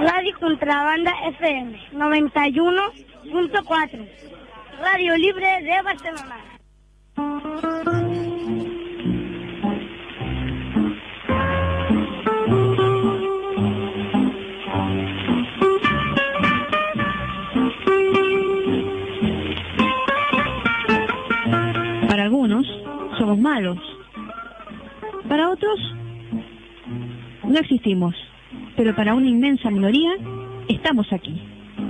Radio Contrabanda FM 91.4, Radio Libre de Barcelona. Para algunos somos malos, para otros no existimos, pero para una inmensa minoría estamos aquí.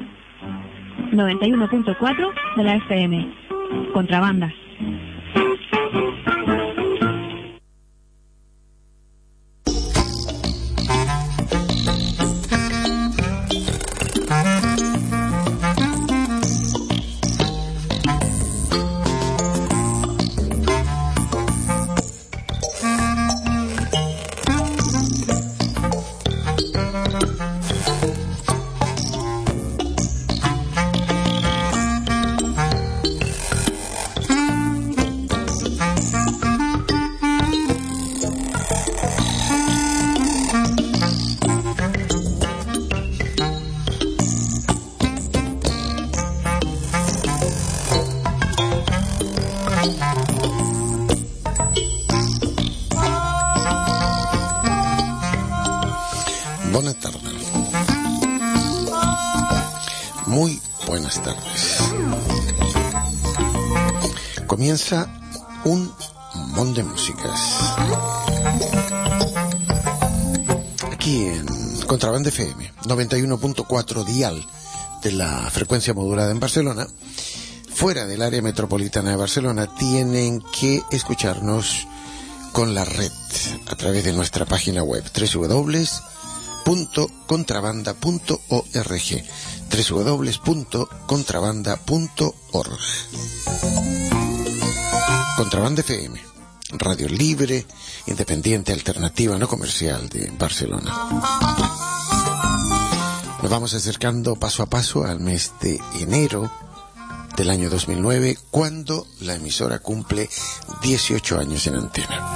91.4 de la FM, Contrabanda. Buenas tardes. Muy buenas tardes. Comienza un montón de músicas. Aquí en Contrabanda FM, 91.4 dial de la frecuencia modulada en Barcelona. Fuera del área metropolitana de Barcelona tienen que escucharnos con la red a través de nuestra página web www.contrabanda.org www.contrabanda.org. Contrabanda FM, radio libre, independiente, alternativa, no comercial de Barcelona. Nos vamos acercando paso a paso al mes de enero del año 2009, cuando la emisora cumple 18 años en antena.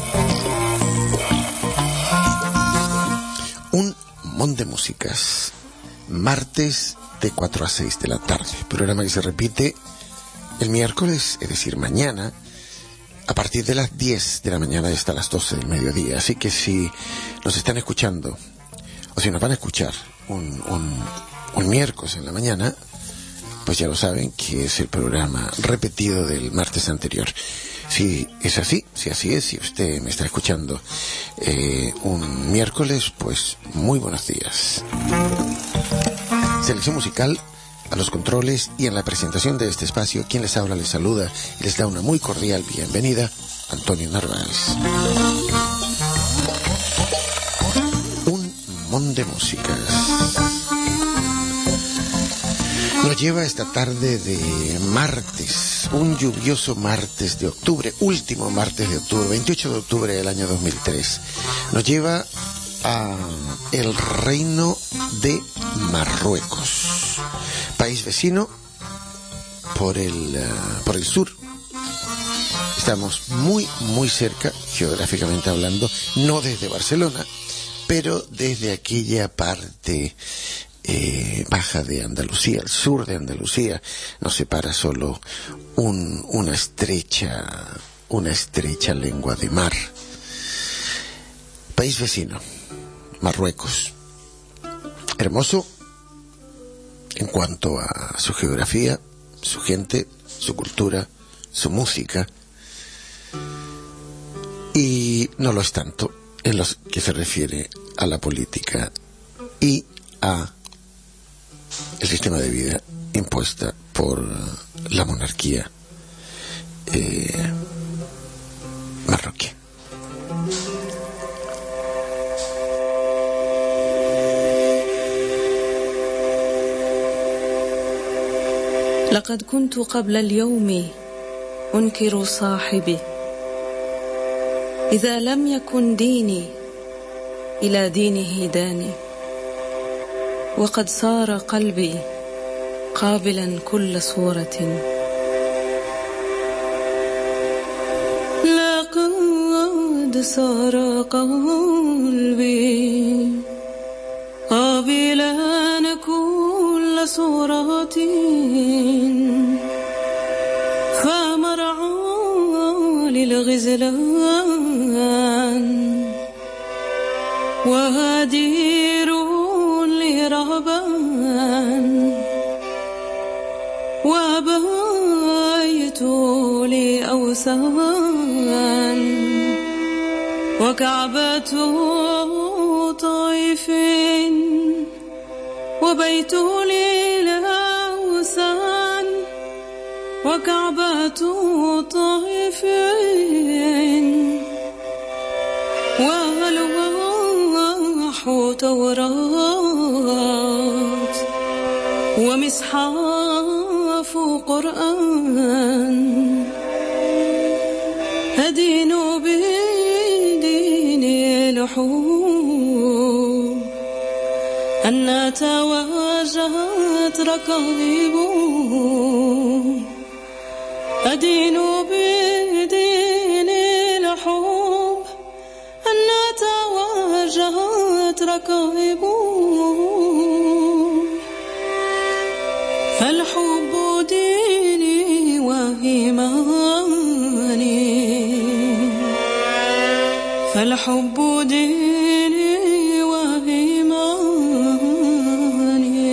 Un montón de músicas, martes de 4 a 6 de la tarde, programa que se repite el miércoles, es decir, mañana, a partir de las 10 de la mañana hasta las 12 del mediodía. Así que si nos están escuchando, o si nos van a escuchar un miércoles en la mañana, pues ya lo saben que es el programa repetido del martes anterior. Si es así, si así es, si usted me está escuchando un miércoles, pues muy buenos días. Selección musical a los controles y en la presentación de este espacio, quien les habla, les saluda y les da una muy cordial bienvenida, Antonio Narváez. Un montón de músicas nos lleva esta tarde de martes, un lluvioso martes de octubre, último martes de octubre, 28 de octubre del año 2003. Nos lleva a el Reino de Marruecos, país vecino por el sur. Estamos muy cerca, geográficamente hablando, no desde Barcelona, pero desde aquella parte baja de Andalucía, al sur de Andalucía. Nos separa solo una estrecha lengua de mar. País vecino, Marruecos, hermoso en cuanto a su geografía, su gente, su cultura, su música, y no lo es tanto en lo que se refiere a la política y a el sistema de vida impuesta por la monarquía marroquí. لقد كنت قبل اليوم أنكر صاحبي إذا لم يكن ديني إلى دينه داني وقد صار قلبي قابلا كل صورة لقد صار قلبي قابلا صورات فمرعى للغزلان وهدير لرهبان وبيت لأوثان وكعبة طائف وبيت للأوثان وكعبة طائف وألواح توراة ومصحف قرآن أدين بدين لحوم أن تواجهت ركائب أدين بدين الحب أن تواجهت ركائب فالحب ديني وإيماني فالحب ديني وإيماني.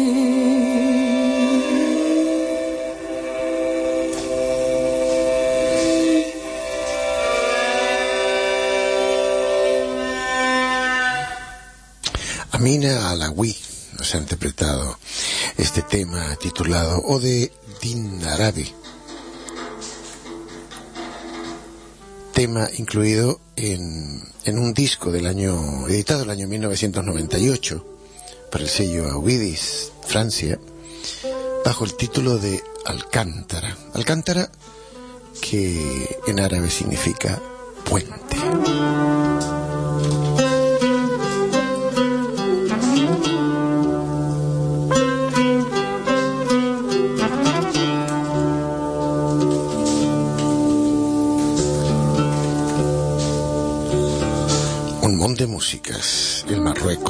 Amina Alawi nos ha interpretado este tema titulado Ode Din Arabi, tema incluido en un disco editado el año 1998 por el sello Aubidis, Francia, bajo el título de Alcántara. Alcántara, que en árabe significa puente. De músicas, el Marruecos.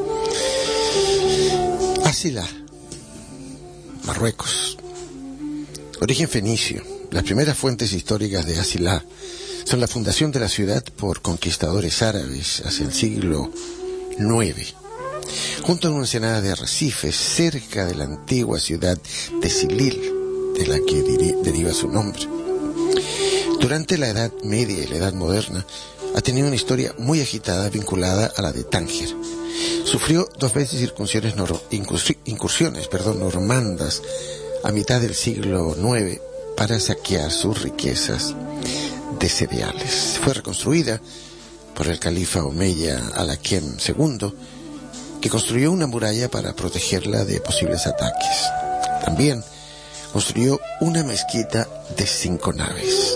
Asila, Marruecos. Origen fenicio. Las primeras fuentes históricas de Asila son la fundación de la ciudad por conquistadores árabes hacia el siglo IX, junto a una ensenada de arrecifes cerca de la antigua ciudad de Silil, de la que deriva su nombre. Durante la Edad Media y la Edad Moderna, ha tenido una historia muy agitada vinculada a la de Tánger. Sufrió 2 veces incursiones normandas a mitad del siglo IX para saquear sus riquezas de cereales. Fue reconstruida por el califa omeya Al-Hakem II, que construyó una muralla para protegerla de posibles ataques. También construyó una mezquita de 5 naves.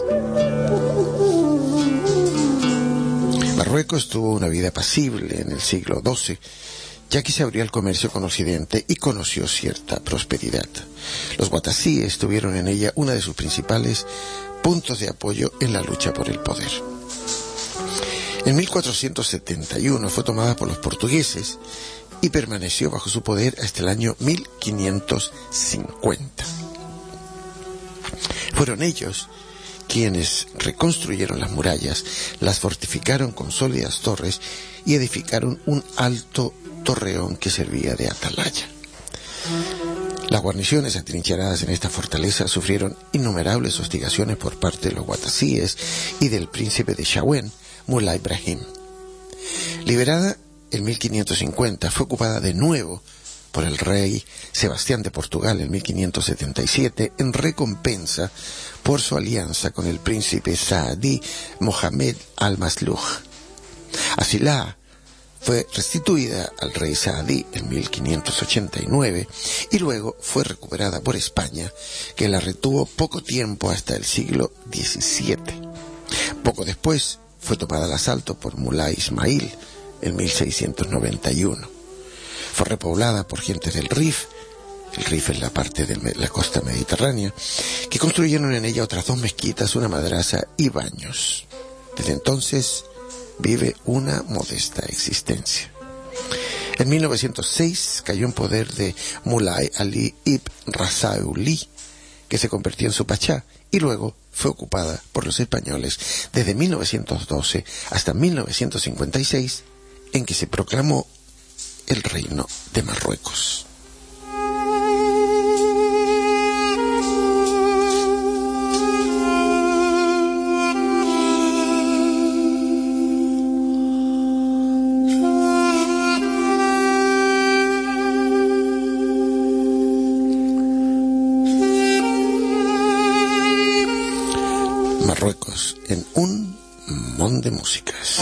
Marruecos tuvo una vida apacible en el siglo XII, ya que se abrió al comercio con Occidente y conoció cierta prosperidad. Los guatasíes tuvieron en ella uno de sus principales puntos de apoyo en la lucha por el poder. En 1471 fue tomada por los portugueses y permaneció bajo su poder hasta el año 1550. Fueron ellos quienes reconstruyeron las murallas, las fortificaron con sólidas torres y edificaron un alto torreón que servía de atalaya. Las guarniciones atrincheradas en esta fortaleza sufrieron innumerables hostigaciones por parte de los guatasíes y del príncipe de Chawen, Mullah Ibrahim. Liberada en 1550, fue ocupada de nuevo por el rey Sebastián de Portugal en 1577 en recompensa por su alianza con el príncipe Saadi Mohamed al-Masluh. Asila fue restituida al rey Saadi en 1589 y luego fue recuperada por España, que la retuvo poco tiempo hasta el siglo XVII. Poco después fue tomada al asalto por Mullah Ismail en 1691. Fue repoblada por gentes del Rif. El Rif es la parte de la costa mediterránea, que construyeron en ella otras 2 mezquitas, una madrasa y baños. Desde entonces vive una modesta existencia. En 1906 cayó en poder de Mulay Ali ibn Rasauli, que se convirtió en su pachá, y luego fue ocupada por los españoles desde 1912 hasta 1956, en que se proclamó el Reino de Marruecos. Marruecos en un mon de músicas.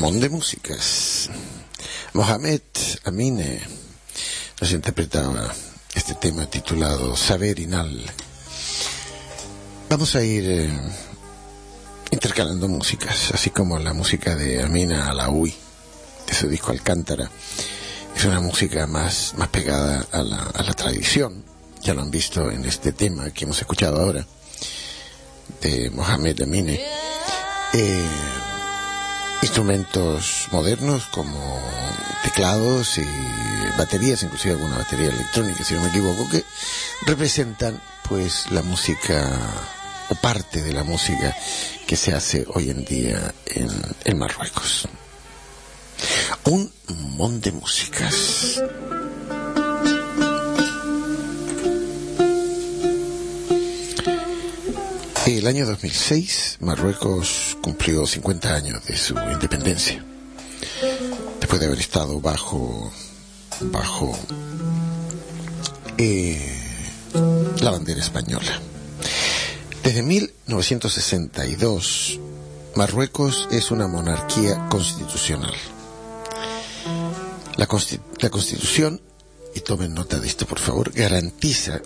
Mon de músicas. Mohamed Amine nos interpretaba este tema titulado Saber Inal. Vamos a ir intercalando músicas, así como la música de Amina Alaoui, de su disco Alcántara. Es una música más pegada a la tradición. Ya lo han visto en este tema que hemos escuchado ahora, de Mohamed Amine. Instrumentos modernos como teclados y baterías, inclusive alguna batería electrónica, si no me equivoco, que representan pues la música o parte de la música que se hace hoy en día en Marruecos. Un montón de músicas. El año 2006, Marruecos cumplió 50 años de su independencia, después de haber estado bajo la bandera española. Desde 1962, Marruecos es una monarquía constitucional. La Constitución, y tomen nota de esto por favor, garantiza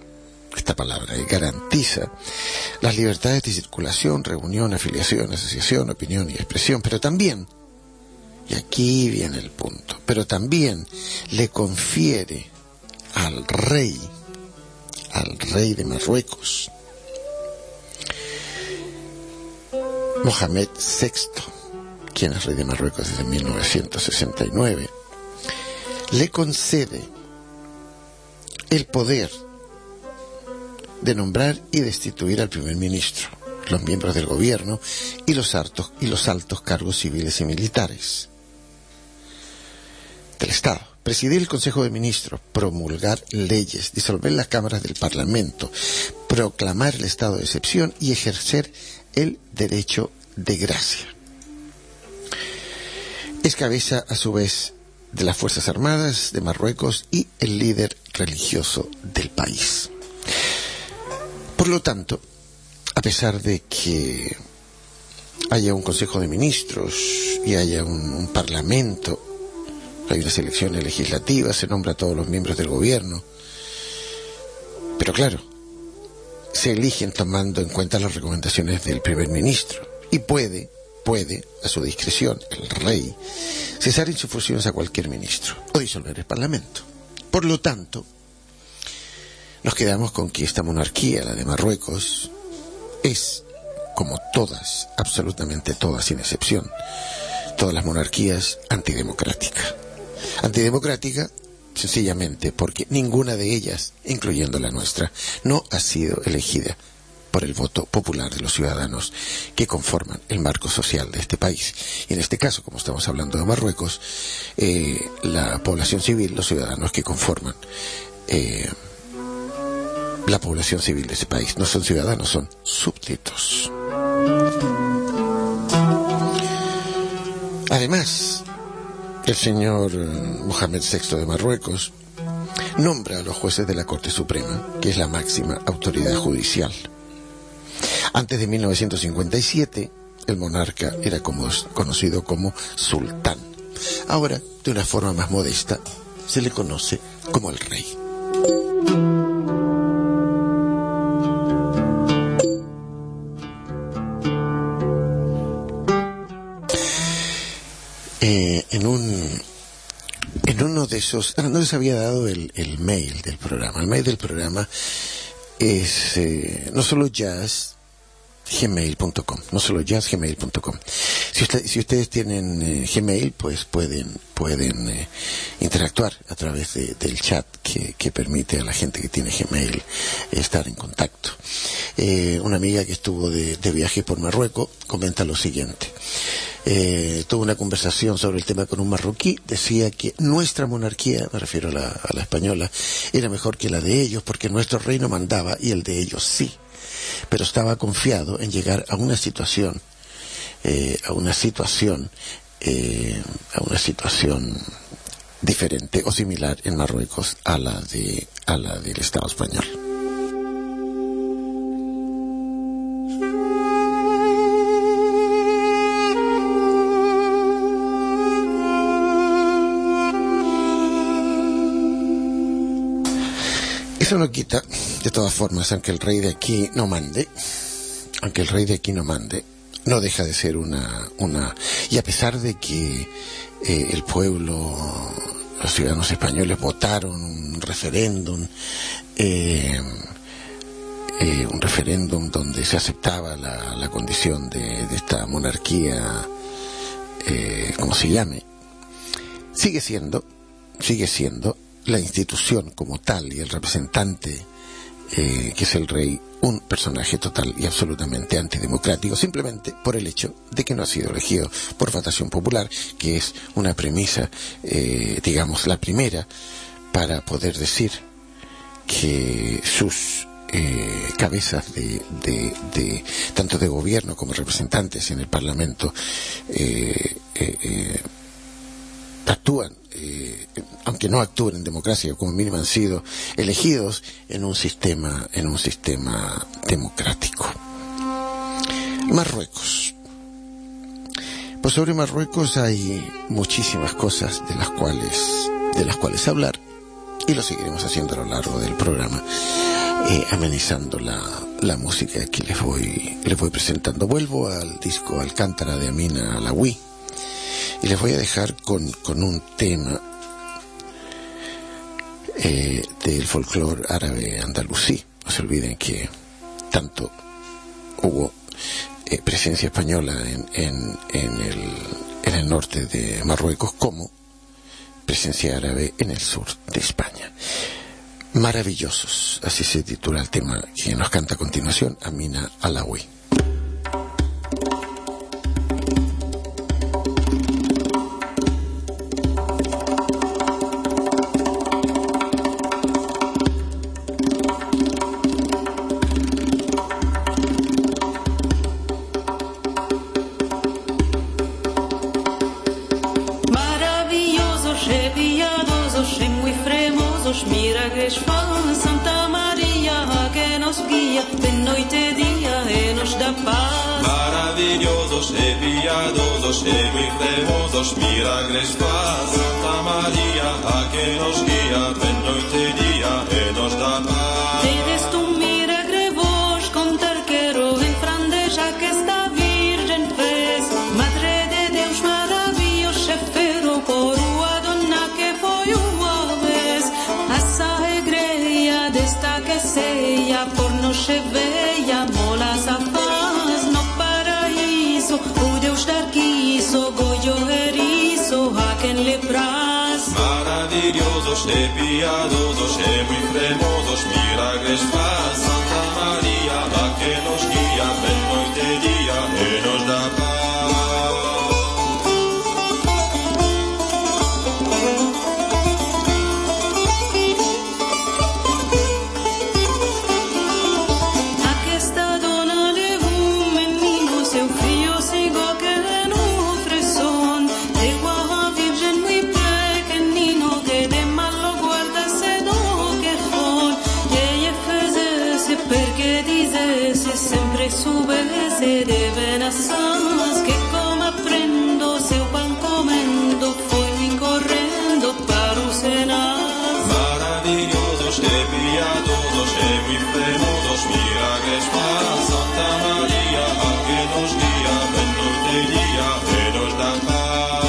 las libertades de circulación, reunión, afiliación, asociación, opinión y expresión, pero también, y aquí viene el punto, pero también le confiere al rey de Marruecos, Mohamed VI, quien es rey de Marruecos desde 1969, le concede el poder de nombrar y destituir al primer ministro, los miembros del gobierno y los altos cargos civiles y militares del Estado, presidir el Consejo de Ministros, promulgar leyes, disolver las cámaras del Parlamento, proclamar el estado de excepción y ejercer el derecho de gracia. Es cabeza, a su vez, de las Fuerzas Armadas de Marruecos y el líder religioso del país. Por lo tanto, a pesar de que haya un Consejo de Ministros y haya un Parlamento, hay unas elecciones legislativas, se nombra a todos los miembros del gobierno, pero claro, se eligen tomando en cuenta las recomendaciones del primer ministro y puede, a su discreción, el rey, cesar en sus funciones a cualquier ministro o disolver el Parlamento. Por lo tanto, nos quedamos con que esta monarquía, la de Marruecos, es, como todas, absolutamente todas, sin excepción, todas las monarquías, antidemocrática. Antidemocrática, sencillamente, porque ninguna de ellas, incluyendo la nuestra, no ha sido elegida por el voto popular de los ciudadanos que conforman el marco social de este país. Y en este caso, como estamos hablando de Marruecos, la población civil, los ciudadanos que conforman la población civil de ese país no son ciudadanos, son súbditos. Además, el señor Mohamed VI de Marruecos nombra a los jueces de la Corte Suprema, que es la máxima autoridad judicial. Antes de 1957, el monarca era conocido como sultán. Ahora, de una forma más modesta, se le conoce como el rey. En uno de esos, no les había dado el mail del programa. El mail del programa es no solo jazz, gmail.com, no solo jazz, gmail.com. Si ustedes tienen Gmail, pues pueden interactuar a través del chat que permite a la gente que tiene Gmail estar en contacto. Una amiga que estuvo de viaje por Marruecos comenta lo siguiente. Tuve una conversación sobre el tema con un marroquí. Decía que nuestra monarquía, me refiero a la española, era mejor que la de ellos porque nuestro rey no mandaba y el de ellos sí, pero estaba confiado en llegar a una situación diferente o similar en Marruecos a la del Estado español. Eso no quita, de todas formas, aunque el rey de aquí no mande, no deja de ser una y a pesar de que el pueblo, los ciudadanos españoles votaron un referéndum donde se aceptaba la condición de esta monarquía, como se llame, sigue siendo la institución como tal y el representante que es el rey, un personaje total y absolutamente antidemocrático, simplemente por el hecho de que no ha sido elegido por votación popular, que es una premisa, digamos, la primera para poder decir que sus cabezas de tanto de gobierno como representantes en el Parlamento actúan, aunque no actúen en democracia, como mínimo han sido elegidos en un sistema democrático. Marruecos. Pues sobre Marruecos hay muchísimas cosas de las cuales hablar, y lo seguiremos haciendo a lo largo del programa, amenizando la música que les voy presentando. Vuelvo al disco Alcántara de Amina Alaoui y les voy a dejar con un tema del folclore árabe andalusí. No se olviden que tanto hubo presencia española en el norte de Marruecos como presencia árabe en el sur de España. Maravillosos, así se titula el tema que nos canta a continuación Amina Alaoui. Milagres faz Santa Maria que nos guia de noite e dia e nos dá paz. Maravilhosos e piadosos e muito cremosos milagres faz Santa Maria que nos guia de noite e dia e nos dá paz. Tedes tu milagre vos contar quero en frandeja que esta Virgem fez. Madre de Deus maravilhoso chefero por a donna que foi uma vez. Essa igreja desta que seia por nos cheveia mola sa faz no paraíso o Deus dar quiso goio eriço a quem lhe praz. Maravilhosos e piadosos e muito cremosos milagres faz Santa Maria que nos guia de noite e dia e nos dá paz. Sempre soubesse de venações que como aprendo seu pão comendo foi correndo para o Senado. Maravilhosos e piadosos e muito cremosos milagres faz Santa Maria que nos guia de noite e dia e nos dá paz.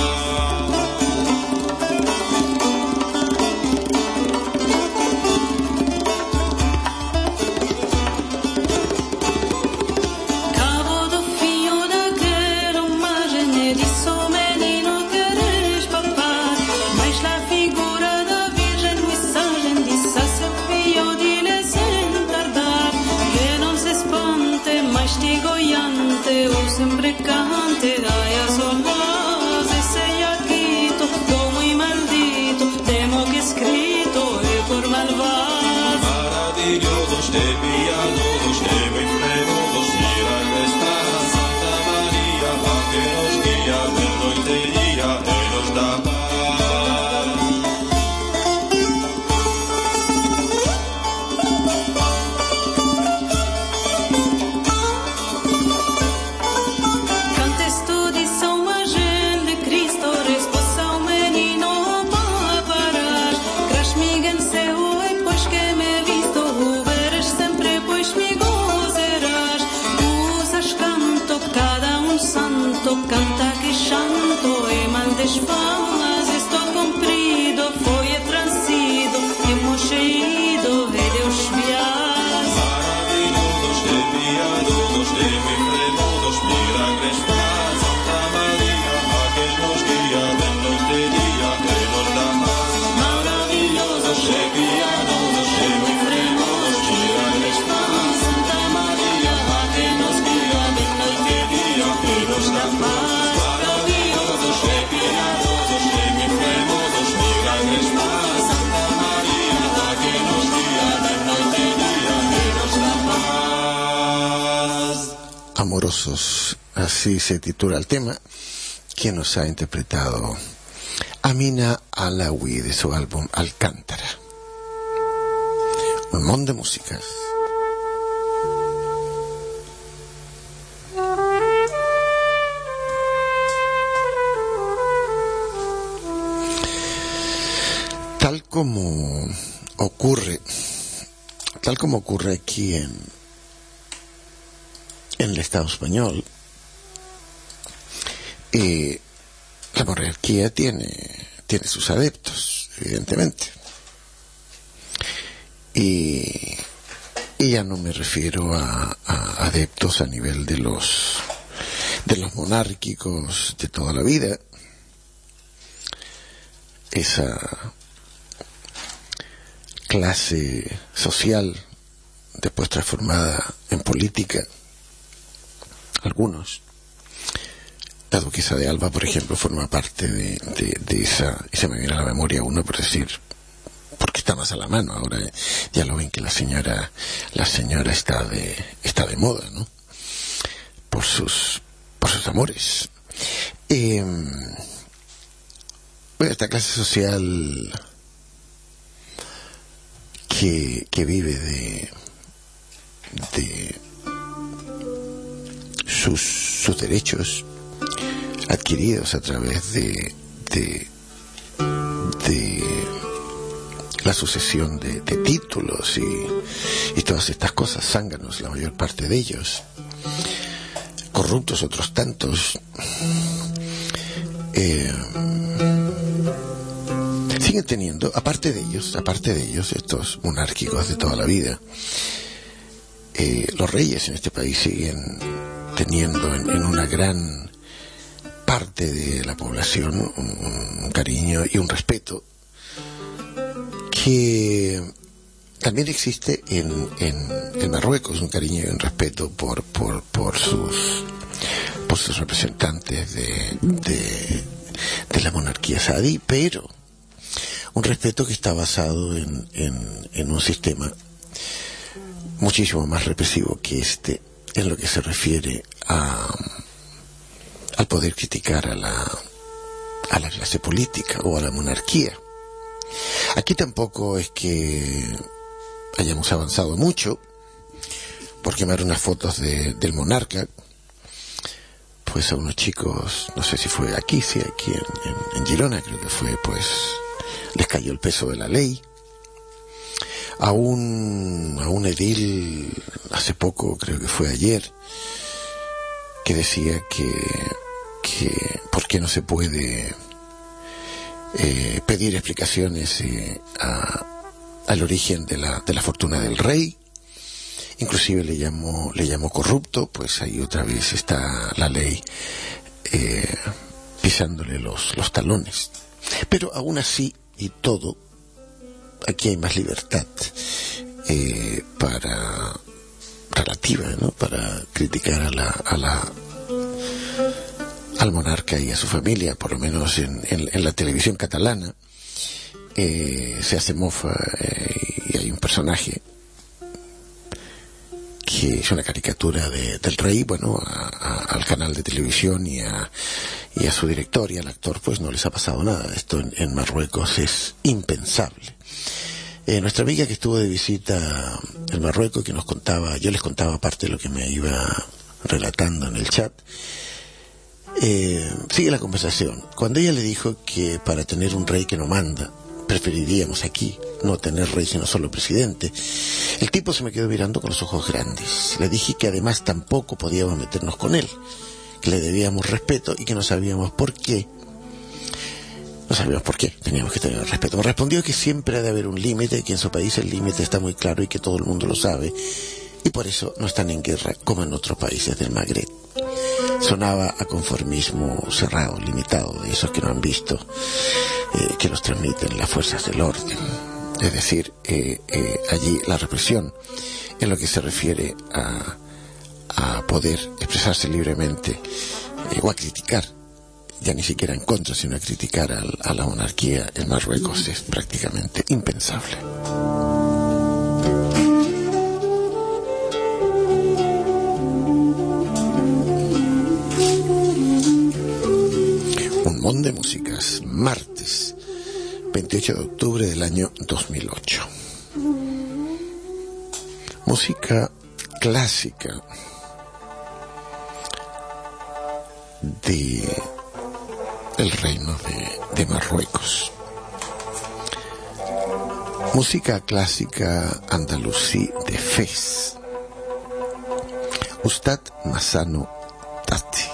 Sempre cante ai a solas e sei aquito como e maldito temo que escrito e por malvado. Maravilhosos e piadosos e muito cremosos milagres faz Santa Maria que nos guia de noite e dia e nos dá paz. Pois que me visto as famas, estou comprido, foi e transido, hemos ido, e Deus vias. Maravillosos e piadosos e muy cremosos, milagres faz. Santa María, a que nos guía de noite e día, que nos dá paz. Maravillosos e piadosos e muy cremosos, milagres faz. Santa María, a que nos guía de noite e día, que nos dá paz. Maravillosos e piadosos e muy cremosos, milagres faz. Santa María, a que nos guía de noite e día, que nos dá paz. Amorosos, así se titula el tema que nos ha interpretado Amina Alawi de su álbum Alcántara. Un montón de músicas. Tal como ocurre aquí en el Estado español, la monarquía tiene sus adeptos, evidentemente, y ya no me refiero a adeptos a nivel de los monárquicos de toda la vida, esa clase social después transformada en política. Algunos, la duquesa de Alba, por ejemplo, forma parte de esa, y se me viene a la memoria uno por decir, porque está más a la mano ahora, ya lo ven que la señora está de moda, ¿no? Por sus amores. Bueno, esta clase social que vive de sus derechos adquiridos a través de la sucesión de títulos y todas estas cosas, zánganos la mayor parte de ellos, corruptos otros tantos, siguen teniendo, aparte de ellos, estos monárquicos de toda la vida, los reyes en este país siguen teniendo en una gran parte de la población un cariño y un respeto que también existe en Marruecos, un cariño y un respeto por sus representantes de la monarquía saudí, pero un respeto que está basado en un sistema muchísimo más represivo que este, en lo que se refiere al poder criticar a la clase política o a la monarquía. Aquí tampoco es que hayamos avanzado mucho, por quemar unas fotos del monarca, pues a unos chicos, no sé si fue aquí en Girona, creo que fue, pues les cayó el peso de la ley. A un edil hace poco, creo que fue ayer, que decía que por qué no se puede pedir explicaciones al origen de la fortuna del rey. Inclusive le llamó corrupto. Pues ahí otra vez está la ley pisándole los talones. Pero aún así y todo, aquí hay más libertad relativa, ¿no? Para criticar al monarca y a su familia, por lo menos en la televisión catalana. Se hace mofa y hay un personaje que es una caricatura del rey. Bueno, al canal de televisión y a su director y al actor pues no les ha pasado nada. Esto en Marruecos es impensable. Nuestra amiga que estuvo de visita en Marruecos, que nos contaba, yo les contaba parte de lo que me iba relatando en el chat, sigue la conversación. Cuando ella le dijo que para tener un rey que no manda, preferiríamos aquí no tener rey sino solo presidente, el tipo se me quedó mirando con los ojos grandes. Le dije que además tampoco podíamos meternos con él, que le debíamos respeto y que no sabíamos por qué No sabíamos por qué, teníamos que tener respeto. Me respondió que siempre ha de haber un límite, que en su país el límite está muy claro y que todo el mundo lo sabe, y por eso no están en guerra como en otros países del Magreb. Sonaba a conformismo cerrado, limitado, de esos que no han visto, que los transmiten las fuerzas del orden. Es decir, allí la represión, en lo que se refiere a poder expresarse libremente o a criticar, ya ni siquiera en contra, sino a criticar a la monarquía en Marruecos, es prácticamente impensable. Un montón de músicas, martes 28 de octubre del año 2008. Música clásica de el reino de Marruecos. Música clásica andalusí de Fez. Ustad Massano Tati.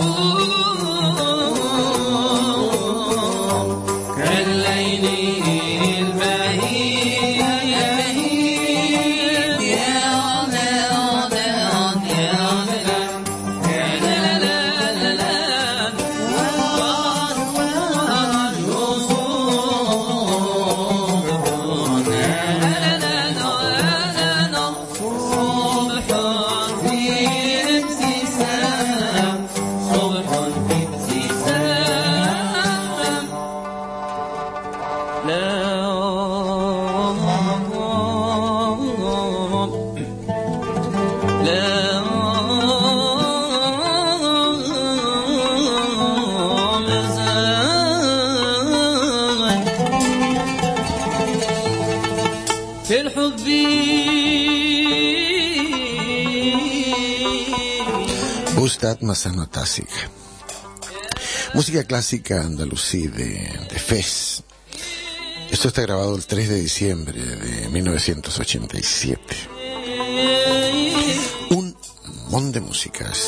Ustad Massano Tassig. Música clásica andalusí de Fez. Esto está grabado el 3 de diciembre de 1987. Un montón de músicas.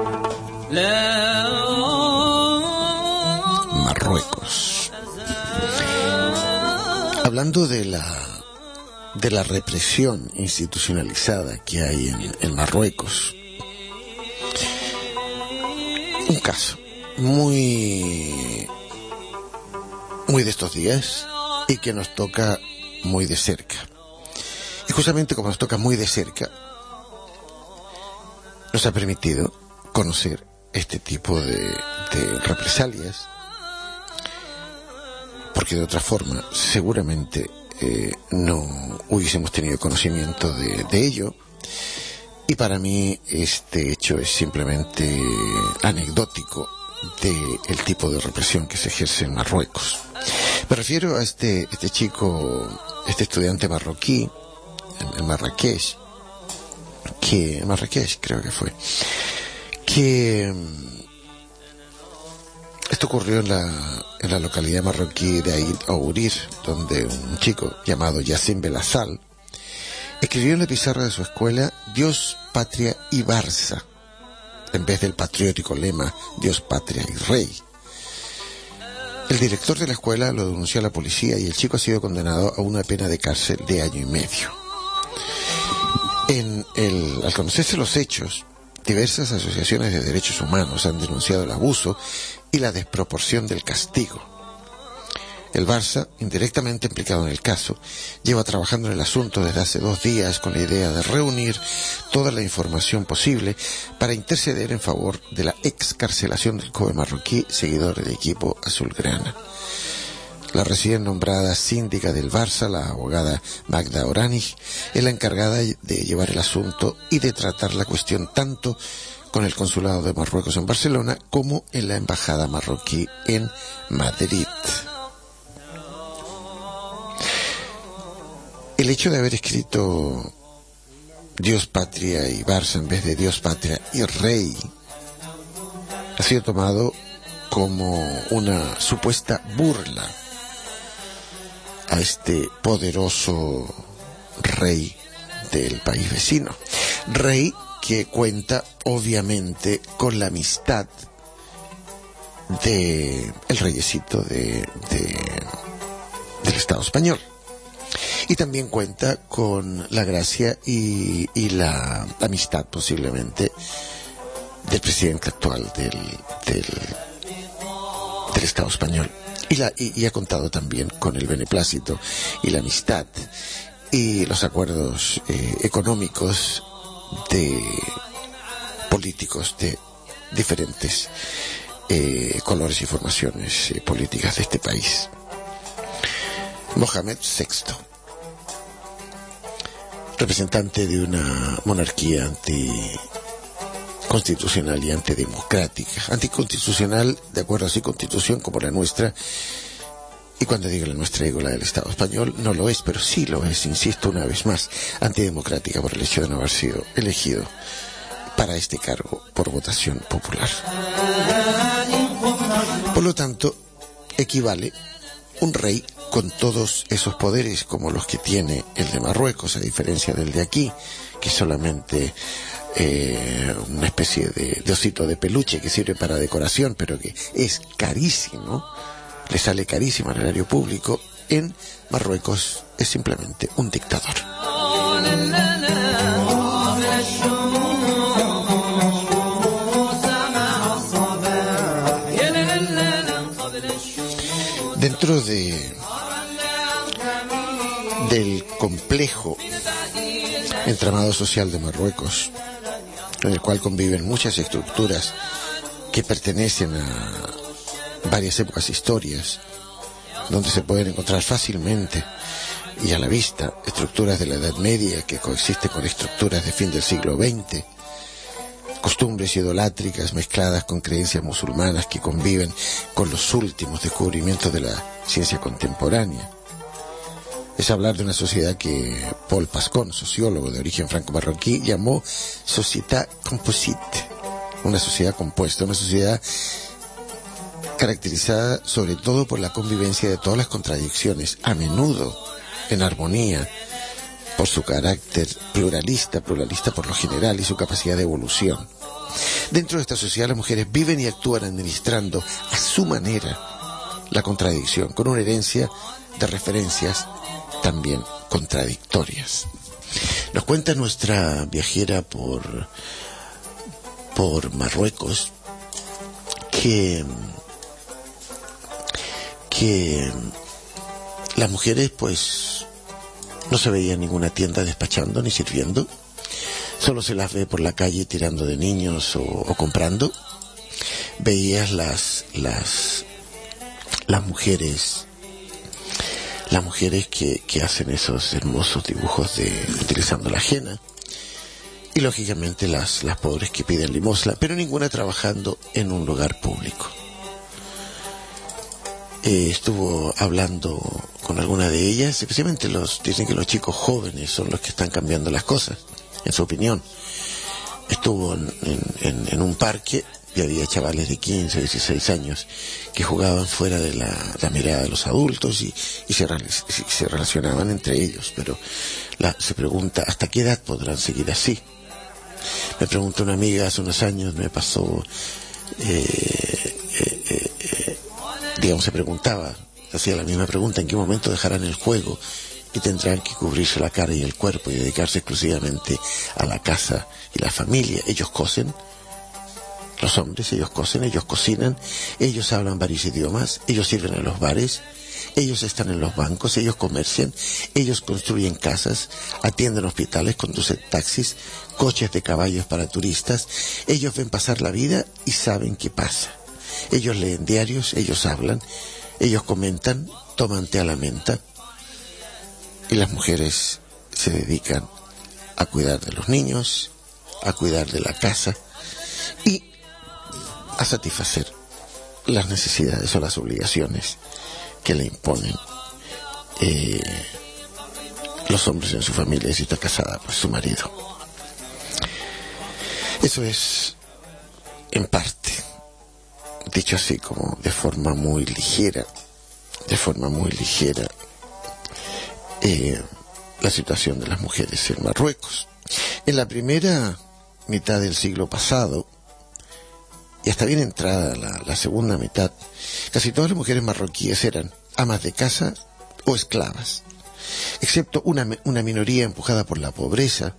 Marruecos. Hablando de la represión institucionalizada que hay en Marruecos. Un caso muy de estos días y que nos toca muy de cerca. Y justamente como nos toca muy de cerca, nos ha permitido conocer este tipo de represalias, porque de otra forma seguramente no hubiésemos tenido conocimiento de ello. Y para mí este hecho es simplemente anecdótico del tipo de represión que se ejerce en Marruecos. Me refiero a este chico, este estudiante marroquí, en Marrakech, creo que fue, que esto ocurrió en la localidad marroquí de Aïd Ourir, donde un chico llamado Yacine Belassal escribió en la pizarra de su escuela Dios, Patria y Barça, en vez del patriótico lema Dios, Patria y Rey. El director de la escuela lo denunció a la policía y el chico ha sido condenado a una pena de cárcel de 1 año y medio. Al conocerse los hechos, diversas asociaciones de derechos humanos han denunciado el abuso y la desproporción del castigo. El Barça, indirectamente implicado en el caso, lleva trabajando en el asunto desde hace 2 días con la idea de reunir toda la información posible para interceder en favor de la excarcelación del joven marroquí seguidor del equipo azulgrana. La recién nombrada síndica del Barça, la abogada Magda Oranich, es la encargada de llevar el asunto y de tratar la cuestión tanto con el Consulado de Marruecos en Barcelona como en la Embajada marroquí en Madrid. El hecho de haber escrito Dios, Patria y Barça en vez de Dios, Patria y Rey ha sido tomado como una supuesta burla a este poderoso rey del país vecino. Rey que cuenta obviamente con la amistad de el reyecito del Estado español. Y también cuenta con la gracia y la amistad posiblemente del presidente actual del Estado español. Y ha contado también con el beneplácito y la amistad y los acuerdos económicos de políticos de diferentes colores y formaciones políticas de este país. Mohamed VI, representante de una monarquía anticonstitucional y antidemocrática. Anticonstitucional, de acuerdo a su constitución, como la nuestra. Y cuando digo la nuestra, digo la del Estado español. No lo es, pero sí lo es, insisto una vez más. Antidemocrática por el hecho de no haber sido elegido para este cargo por votación popular. Por lo tanto, equivale un rey con todos esos poderes como los que tiene el de Marruecos, a diferencia del de aquí, que solamente una especie de osito de peluche que sirve para decoración, pero que es carísimo, le sale carísimo al erario público. En Marruecos es simplemente un dictador. Dentro del complejo entramado social de Marruecos, en el cual conviven muchas estructuras que pertenecen a varias épocas historias, donde se pueden encontrar fácilmente y a la vista estructuras de la Edad Media que coexisten con estructuras de fin del siglo XX, costumbres idolátricas mezcladas con creencias musulmanas que conviven con los últimos descubrimientos de la ciencia contemporánea. Es hablar de una sociedad que Paul Pascon, sociólogo de origen franco-marroquí, llamó Société Composite, una sociedad compuesta, una sociedad caracterizada sobre todo por la convivencia de todas las contradicciones, a menudo en armonía, por su carácter pluralista por lo general y su capacidad de evolución. Dentro de esta sociedad las mujeres viven y actúan administrando a su manera la contradicción, con una herencia de referencias también contradictorias. Nos cuenta nuestra viajera por Marruecos que las mujeres pues no se veían en ninguna tienda despachando ni sirviendo, solo se las ve por la calle tirando de niños o comprando. Veías las mujeres que hacen esos hermosos dibujos utilizando la henna, y lógicamente las pobres que piden limosna, pero ninguna trabajando en un lugar público. Estuvo hablando con alguna de ellas, especialmente dicen que los chicos jóvenes son los que están cambiando las cosas, en su opinión. Estuvo en un parque y había chavales de 15, 16 años que jugaban fuera de la mirada de los adultos y se relacionaban entre ellos, pero se pregunta ¿hasta qué edad podrán seguir así? Me preguntó una amiga hace unos años, me pasó, se preguntaba, hacía la misma pregunta, ¿en qué momento dejarán el juego y tendrán que cubrirse la cara y el cuerpo y dedicarse exclusivamente a la casa y la familia? Ellos cosen, los hombres, ellos cosen, ellos cocinan, ellos hablan varios idiomas, ellos sirven en los bares, ellos están en los bancos, ellos comercian, ellos construyen casas, atienden hospitales, conducen taxis, coches de caballos para turistas, ellos ven pasar la vida y saben qué pasa. Ellos leen diarios, ellos hablan, ellos comentan, toman té a la menta, y las mujeres se dedican a cuidar de los niños, a cuidar de la casa y a satisfacer las necesidades o las obligaciones que le imponen los hombres en su familia, si está casada, pues su marido. Eso es, en parte, dicho así como de forma muy ligera, la situación de las mujeres en Marruecos. En la primera mitad del siglo pasado, y hasta bien entrada la segunda mitad, casi todas las mujeres marroquíes eran amas de casa o esclavas, excepto una minoría empujada por la pobreza.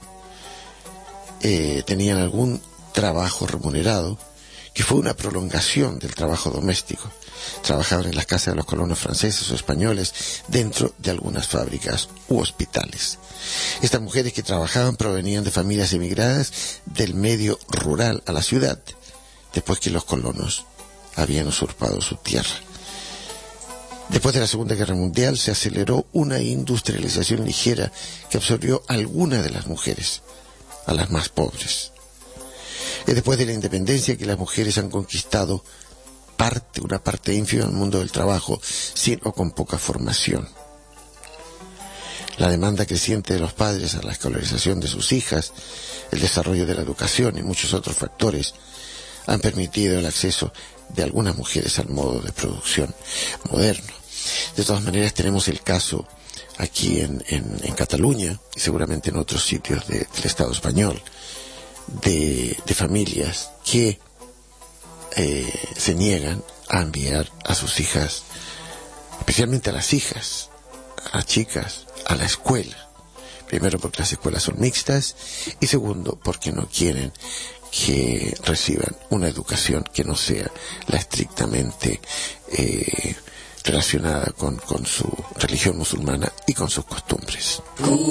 Tenían algún trabajo remunerado que fue una prolongación del trabajo doméstico. Trabajaban en las casas de los colonos franceses o españoles, dentro de algunas fábricas u hospitales. Estas mujeres que trabajaban provenían de familias emigradas del medio rural a la ciudad, después que los colonos habían usurpado su tierra. Después de la Segunda Guerra Mundial se aceleró una industrialización ligera que absorbió a algunas de las mujeres, a las más pobres. Es después de la independencia que las mujeres han conquistado una parte ínfima del mundo del trabajo, sin o con poca formación. La demanda creciente de los padres a la escolarización de sus hijas, el desarrollo de la educación y muchos otros factores han permitido el acceso de algunas mujeres al modo de producción moderno. De todas maneras, tenemos el caso aquí en Cataluña y seguramente en otros sitios del Estado español de familias que se niegan a enviar a sus hijas, especialmente a las hijas, a las chicas, a la escuela. Primero porque las escuelas son mixtas y segundo porque no quieren que reciban una educación que no sea la estrictamente relacionada con su religión musulmana y con sus costumbres.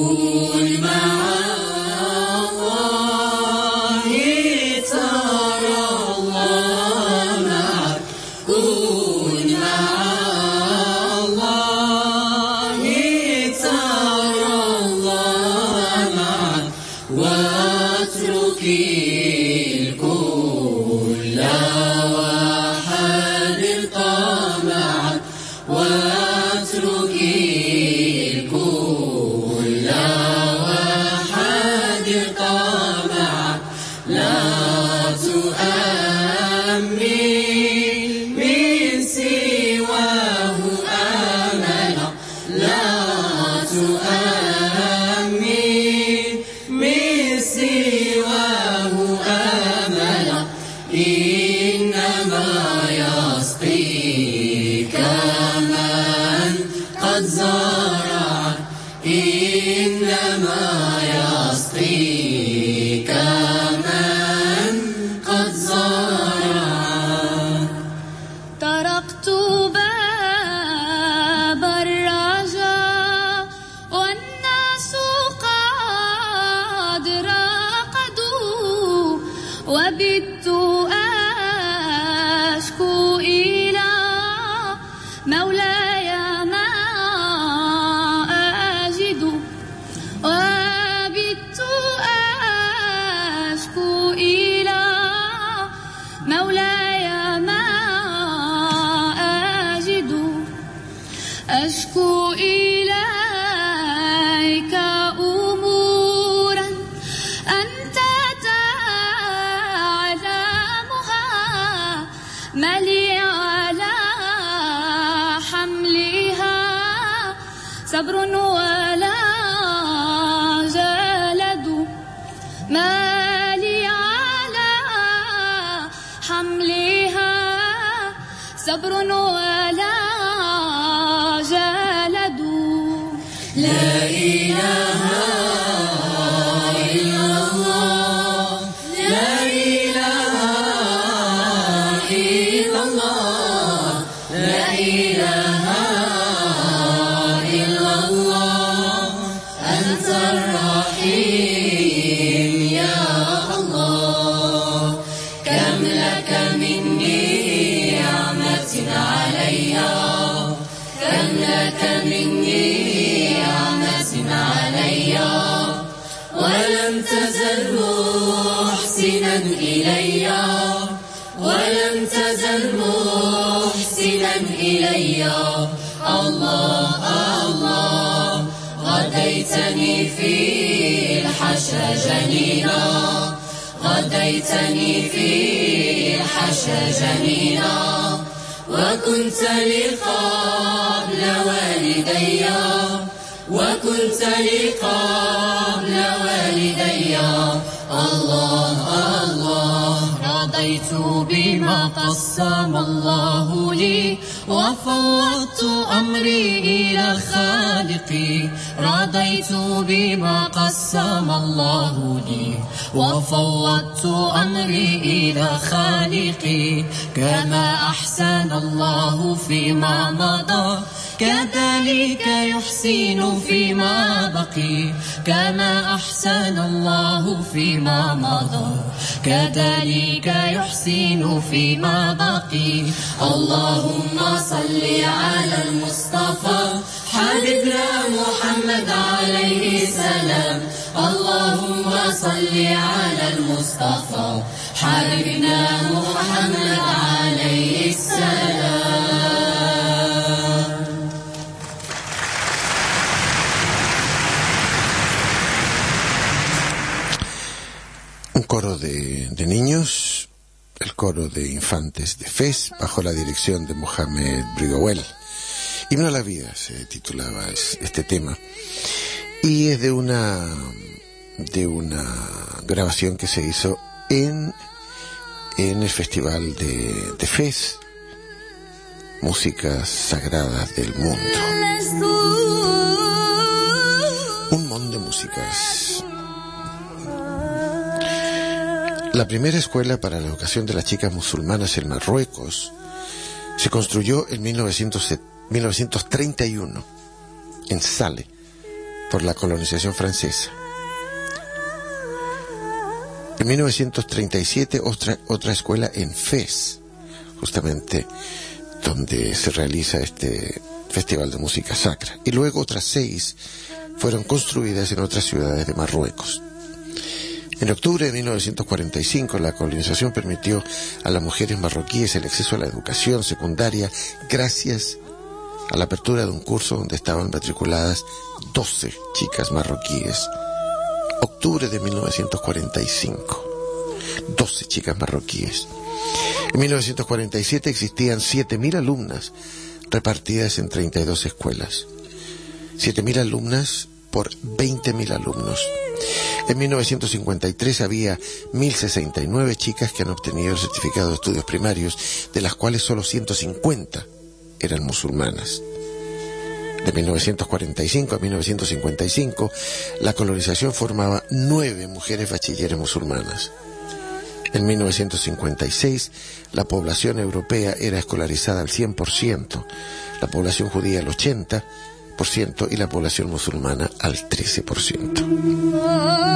رضيت بما قسم الله لي وفوضت أمري إلى خالقي. رضيت بما قسم الله لي وفوضت أمري إلى خالقي. كما أحسن الله فيما مضى كذلك يحسن فيما بقي. كما أحسن الله فيما مضى كذلك يحسن فيما بقي. اللهم صل على المصطفى حبيبنا محمد عليه السلام. اللهم صل على المصطفى حبيبنا محمد عليه السلام. Un coro de niños, el coro de infantes de Fez, bajo la dirección de Mohamed Brigowel. Himno a la vida se titulaba este tema. Y es de una de una grabación que se hizo en el Festival de Fez, Músicas Sagradas del Mundo. Un montón de músicas. La primera escuela para la educación de las chicas musulmanas en Marruecos se construyó en 1931 en Salé por la colonización francesa. En 1937 otra escuela en Fez, justamente donde se realiza este festival de música sacra, y luego otras 6 fueron construidas en otras ciudades de Marruecos. En octubre de 1945 la colonización permitió a las mujeres marroquíes el acceso a la educación secundaria gracias a la apertura de un curso donde estaban matriculadas 12 chicas marroquíes. Octubre de 1945, 12 chicas marroquíes. En 1947 existían 7.000 alumnas repartidas en 32 escuelas. 7.000 alumnas por 20.000 alumnos. En 1953 había 1.069 chicas que han obtenido el certificado de estudios primarios, de las cuales solo 150 eran musulmanas. De 1945 a 1955, la colonización formaba 9 mujeres bachilleres musulmanas. En 1956, la población europea era escolarizada al 100%, la población judía al 80% y la población musulmana al 13%.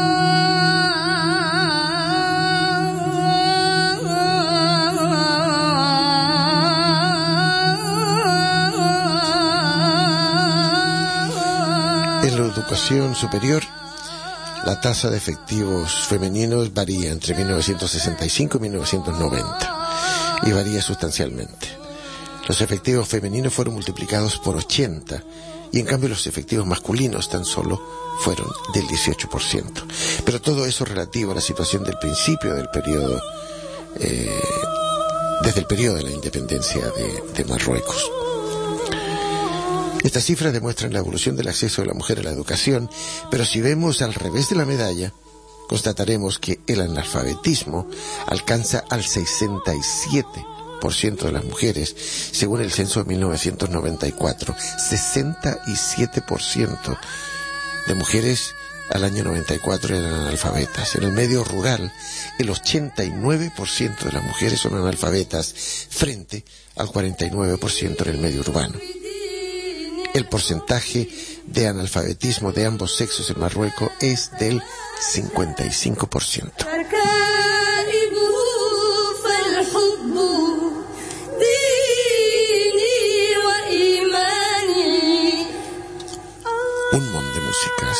En la educación superior, la tasa de efectivos femeninos varía entre 1965 y 1990 y varía sustancialmente. Los efectivos femeninos fueron multiplicados por 80 y en cambio los efectivos masculinos tan solo fueron del 18%. Pero todo eso relativo a la situación del principio del periodo, desde el periodo de la independencia de Marruecos. Estas cifras demuestran la evolución del acceso de la mujer a la educación, pero si vemos al revés de la medalla, constataremos que el analfabetismo alcanza al 67% de las mujeres, según el censo de 1994. 67% de mujeres al año 94 eran analfabetas. En el medio rural, el 89% de las mujeres son analfabetas, frente al 49% en el medio urbano. El porcentaje de analfabetismo de ambos sexos en Marruecos es del 55%. Un montón de músicas.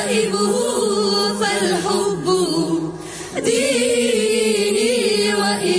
ركائبه فالحب ديني وإيماني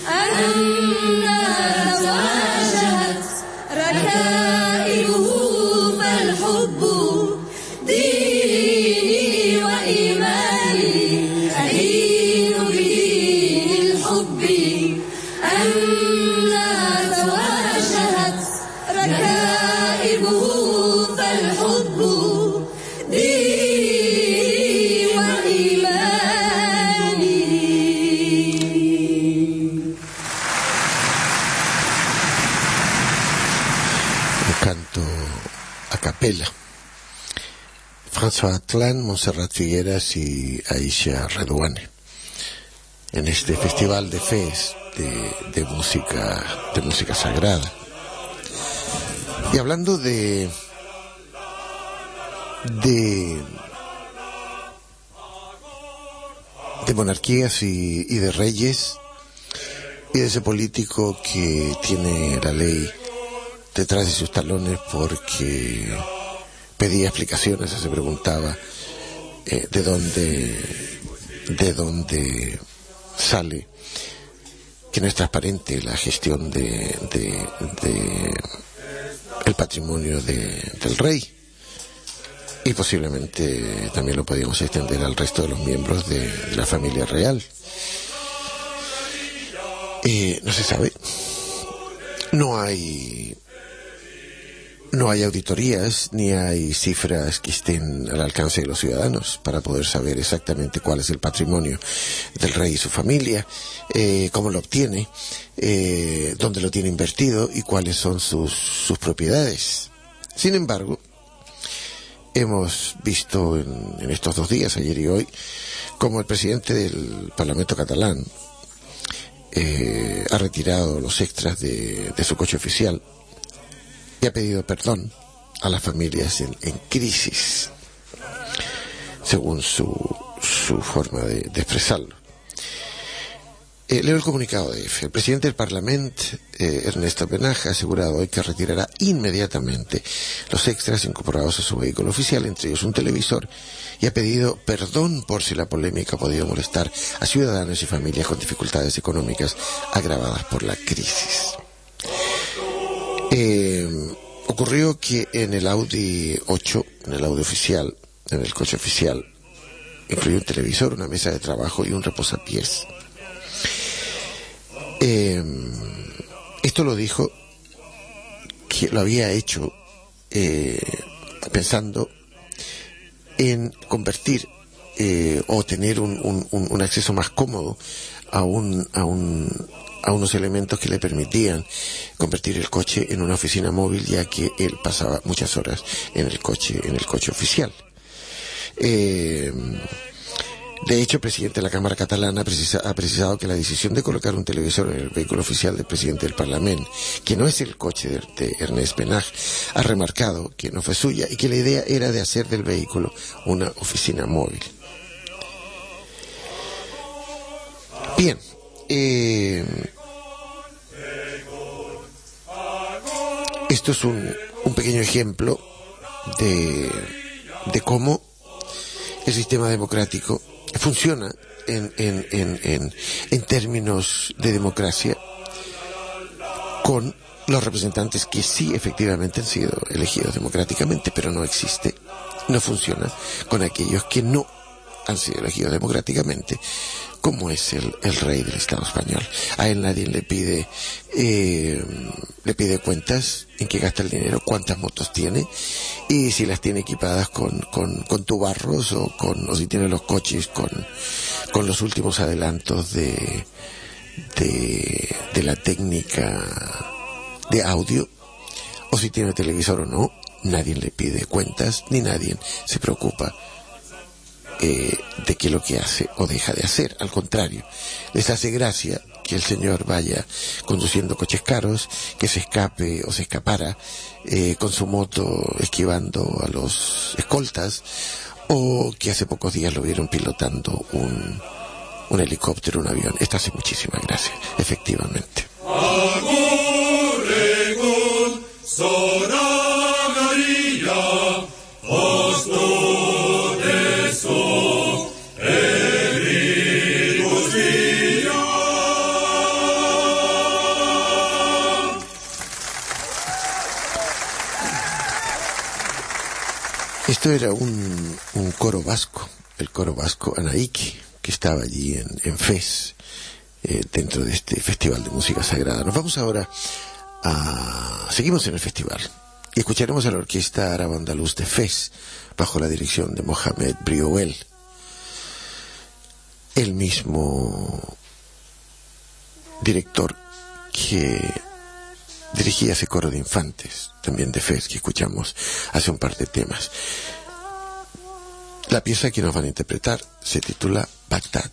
François Atlan, Montserrat Figueras y Aisha Redouane en este festival de Fez de música sagrada. Y hablando de monarquías y de reyes y de ese político que tiene la ley detrás de sus talones porque pedía explicaciones, se preguntaba de dónde sale, que no es transparente la gestión de el patrimonio del rey, y posiblemente también lo podíamos extender al resto de los miembros de la familia real. No se sabe, no hay auditorías ni hay cifras que estén al alcance de los ciudadanos para poder saber exactamente cuál es el patrimonio del rey y su familia, cómo lo obtiene, dónde lo tiene invertido y cuáles son sus propiedades. Sin embargo, hemos visto en estos 2 días, ayer y hoy, como el presidente del Parlamento catalán ha retirado los extras de su coche oficial y ha pedido perdón a las familias en crisis, según su forma de expresarlo. Leo el comunicado de EFE. El presidente del Parlamento, Ernesto Benach, ha asegurado hoy que retirará inmediatamente los extras incorporados a su vehículo oficial, entre ellos un televisor, y ha pedido perdón por si la polémica ha podido molestar a ciudadanos y familias con dificultades económicas agravadas por la crisis. Ocurrió que en el Audi 8, en el Audi oficial, en el coche oficial, incluye un televisor, una mesa de trabajo y un reposapiés. Esto lo dijo que lo había hecho pensando en convertir o tener un acceso más cómodo a unos elementos que le permitían convertir el coche en una oficina móvil, ya que él pasaba muchas horas en el coche oficial. De hecho, el presidente de la Cámara Catalana ha precisado que la decisión de colocar un televisor en el vehículo oficial del presidente del Parlamento, que no es el coche de Ernest Benach, ha remarcado que no fue suya y que la idea era de hacer del vehículo una oficina móvil. Bien, esto es un pequeño ejemplo de cómo el sistema democrático funciona en términos de democracia, con los representantes que sí efectivamente han sido elegidos democráticamente, pero no funciona con aquellos que no han sido elegidos democráticamente, como es el rey del Estado español. A él nadie le pide cuentas en qué gasta el dinero, cuántas motos tiene y si las tiene equipadas con tubarros o si tiene los coches con los últimos adelantos de la técnica de audio, o si tiene televisor o no. Nadie le pide cuentas ni nadie se preocupa de qué es lo que hace o deja de hacer. Al contrario, les hace gracia que el señor vaya conduciendo coches caros, que se escape o se escapara con su moto esquivando a los escoltas, o que hace pocos días lo vieron pilotando un helicóptero, un avión. Esto hace muchísima gracia, efectivamente. Esto era un coro vasco, el coro vasco Anaiki, que estaba allí en Fez, dentro de este festival de música sagrada. Nos vamos ahora seguimos en el festival y escucharemos a la orquesta árabe-andaluz de Fez, bajo la dirección de Mohamed Briouel, el mismo director que dirigía ese coro de infantes, también de Fez, que escuchamos hace un par de temas. La pieza que nos van a interpretar se titula Bagdad.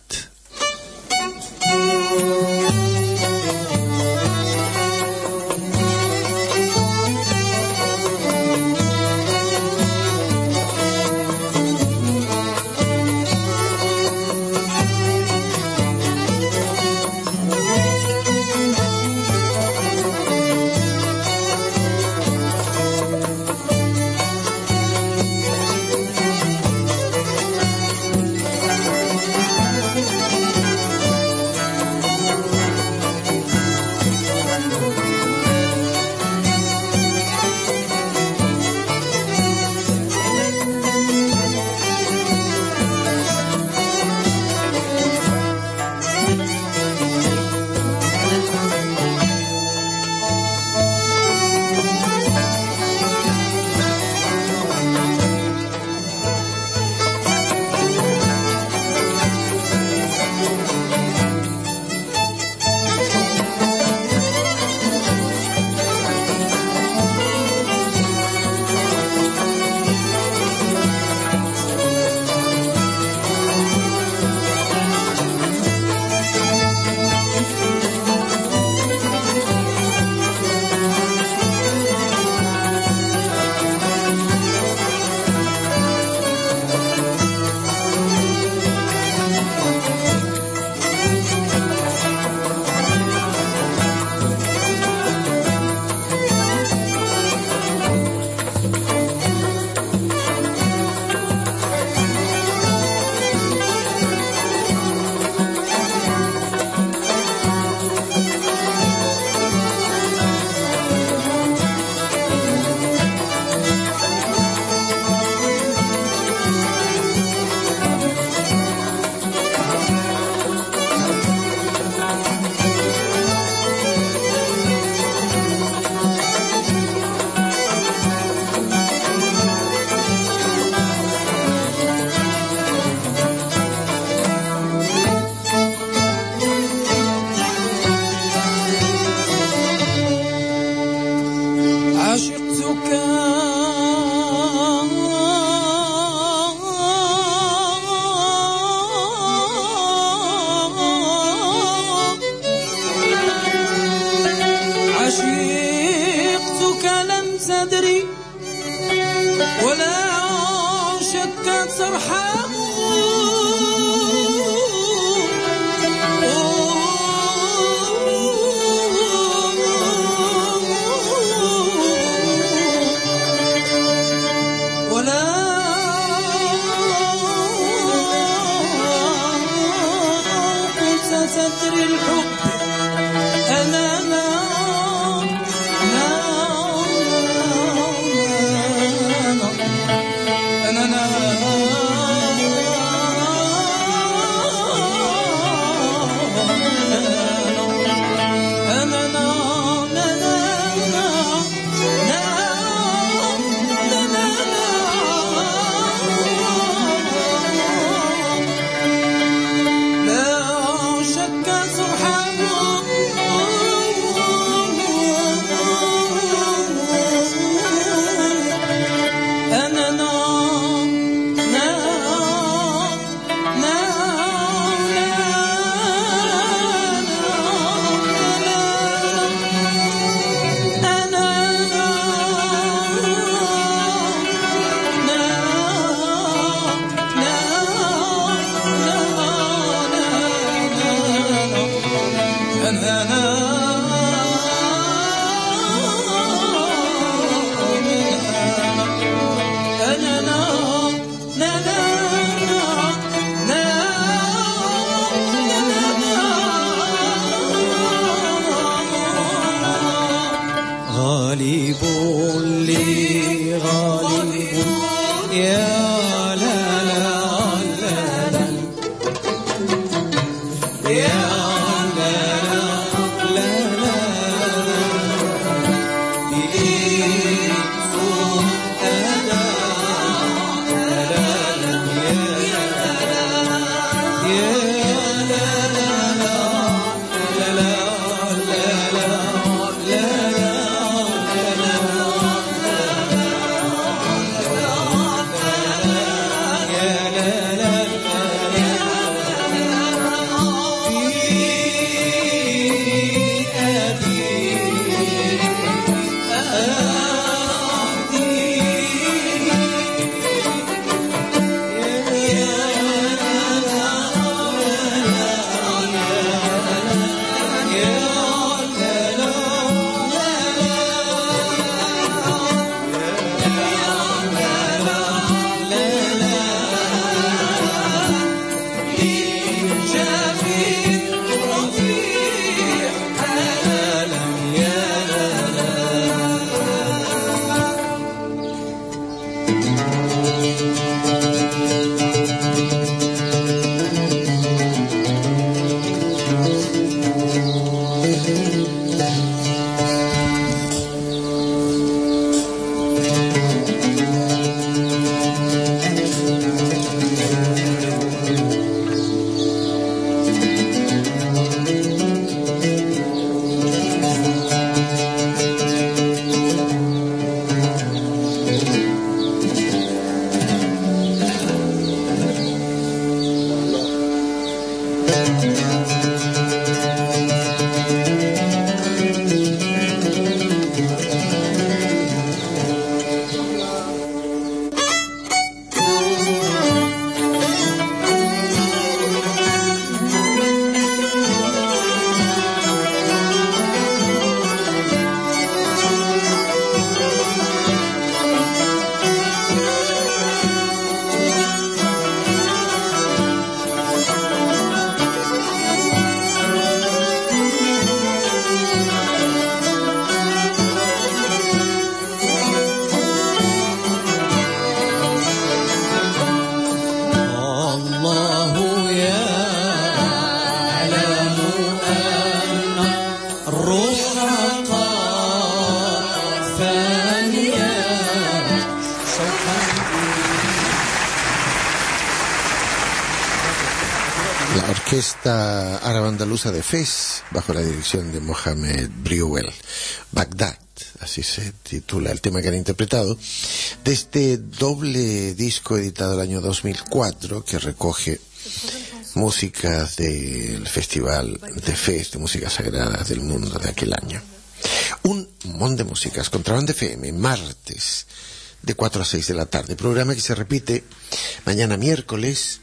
La orquesta árabe-andaluza de Fez, bajo la dirección de Mohamed Briouel, Bagdad, así se titula el tema que han interpretado, de este doble disco editado el año 2004, que recoge músicas del Festival de Fez, de músicas sagradas del mundo de aquel año. Un montón de músicas, Contrabanda FM, martes, de 4 a 6 de la tarde, programa que se repite mañana miércoles,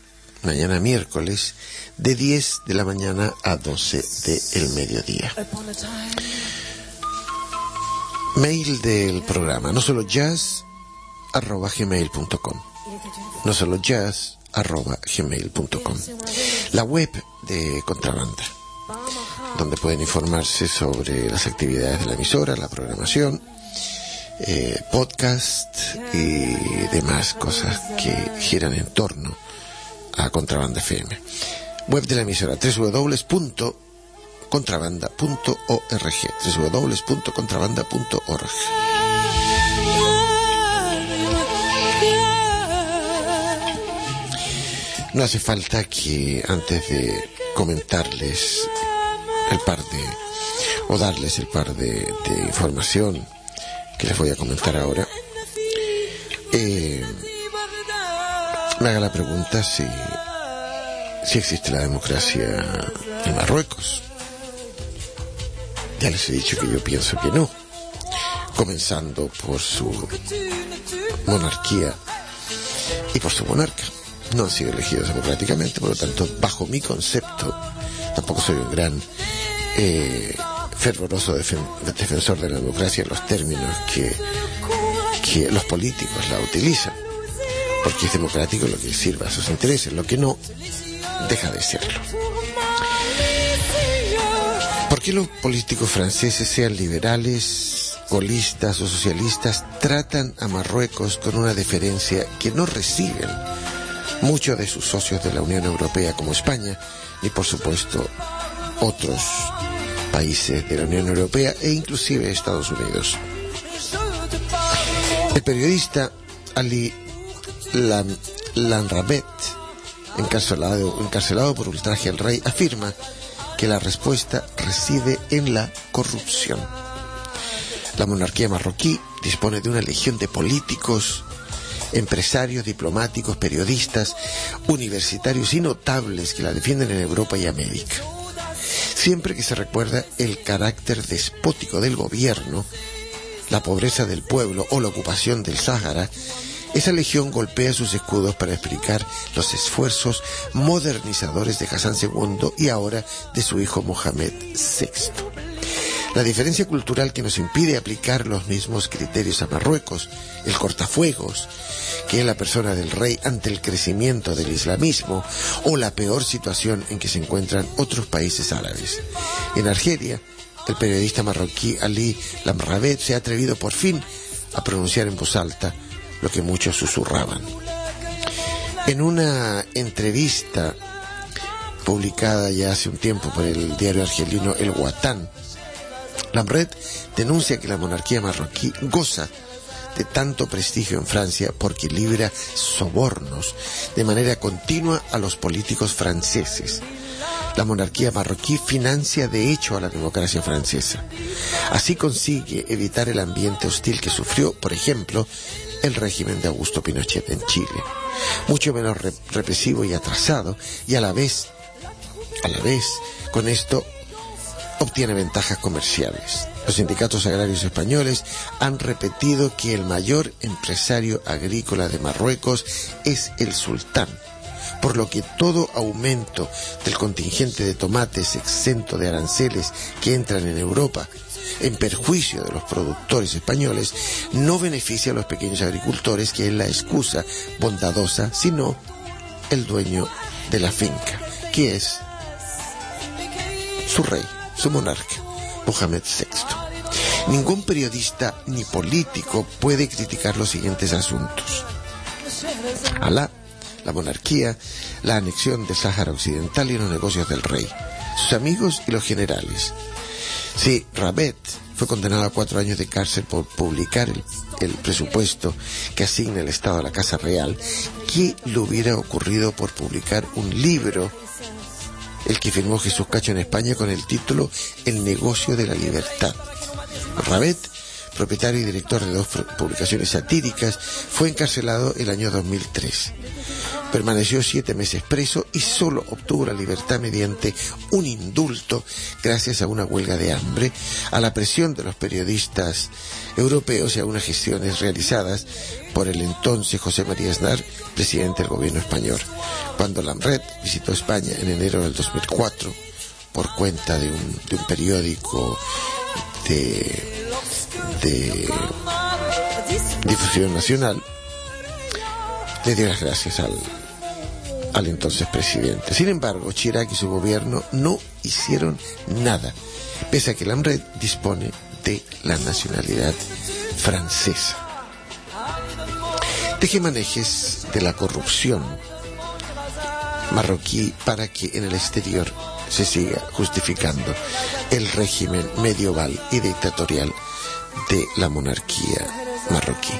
de 10 de la mañana a 12 del mediodía. Mail del programa, no solo jazz @gmail.com, no solo jazz @gmail.com. La web de Contrabanda, donde pueden informarse sobre las actividades de la emisora, la programación, podcast y demás cosas que giran en torno a Contrabanda FM. Web de la emisora, www.contrabanda.org, www.contrabanda.org. No hace falta que antes de comentarles darles el par de información que les voy a comentar ahora, me haga la pregunta si existe la democracia en Marruecos. Ya les he dicho que yo pienso que no, comenzando por su monarquía y por su monarca. No han sido elegidos democráticamente, por lo tanto, bajo mi concepto, tampoco soy un gran fervoroso defensor de la democracia en los términos que los políticos la utilizan, porque es democrático lo que sirva a sus intereses, lo que no deja de serlo. ¿Por qué los políticos franceses, sean liberales, gaullistas o socialistas, tratan a Marruecos con una deferencia que no reciben muchos de sus socios de la Unión Europea, como España, y por supuesto otros países de la Unión Europea e inclusive Estados Unidos? El periodista Ali Lanrabet, encarcelado por ultraje al rey, afirma que la respuesta reside en la corrupción. La monarquía marroquí dispone de una legión de políticos, empresarios, diplomáticos, periodistas, universitarios y notables que la defienden en Europa y América. Siempre que se recuerda el carácter despótico del gobierno, la pobreza del pueblo o la ocupación del Sáhara, esa legión golpea sus escudos para explicar los esfuerzos modernizadores de Hassan II y ahora de su hijo Mohamed VI. La diferencia cultural que nos impide aplicar los mismos criterios a Marruecos, el cortafuegos, que es la persona del rey ante el crecimiento del islamismo, o la peor situación en que se encuentran otros países árabes. En Argelia, el periodista marroquí Ali Lamrabet se ha atrevido por fin a pronunciar en voz alta lo que muchos susurraban. En una entrevista publicada ya hace un tiempo por el diario argelino El Watan, Lamrabet denuncia que la monarquía marroquí goza de tanto prestigio en Francia porque libra sobornos de manera continua a los políticos franceses. La monarquía marroquí financia de hecho a la democracia francesa. Así consigue evitar el ambiente hostil que sufrió, por ejemplo, el régimen de Augusto Pinochet en Chile, mucho menos represivo y atrasado, y a la vez, con esto obtiene ventajas comerciales. Los sindicatos agrarios españoles han repetido que el mayor empresario agrícola de Marruecos es el sultán, por lo que todo aumento del contingente de tomates exento de aranceles que entran en Europa en perjuicio de los productores españoles no beneficia a los pequeños agricultores, que es la excusa bondadosa, sino el dueño de la finca, que es su rey, su monarca, Mohamed VI. Ningún periodista ni político puede criticar los siguientes asuntos: Alá, la monarquía, la anexión del Sáhara Occidental y los negocios del rey, sus amigos y los generales, Sí, Rabet fue condenado a 4 años de cárcel por publicar el presupuesto que asigna el Estado a la Casa Real. ¿Qué le hubiera ocurrido por publicar un libro, el que firmó Jesús Cacho en España, con el título El negocio de la libertad? Rabet, propietario y director de 2 publicaciones satíricas, fue encarcelado el año 2003. Permaneció 7 meses preso y solo obtuvo la libertad mediante un indulto gracias a una huelga de hambre, a la presión de los periodistas europeos y a unas gestiones realizadas por el entonces José María Aznar, presidente del gobierno español. Cuando Lamret visitó España en enero del 2004 por cuenta de un periódico de difusión nacional, le dio las gracias al entonces presidente. Sin embargo, Chirac y su gobierno no hicieron nada, pese a que Lamret dispone de la nacionalidad francesa. Tejemanejes de la corrupción marroquí para que en el exterior se siga justificando el régimen medieval y dictatorial de la monarquía marroquí.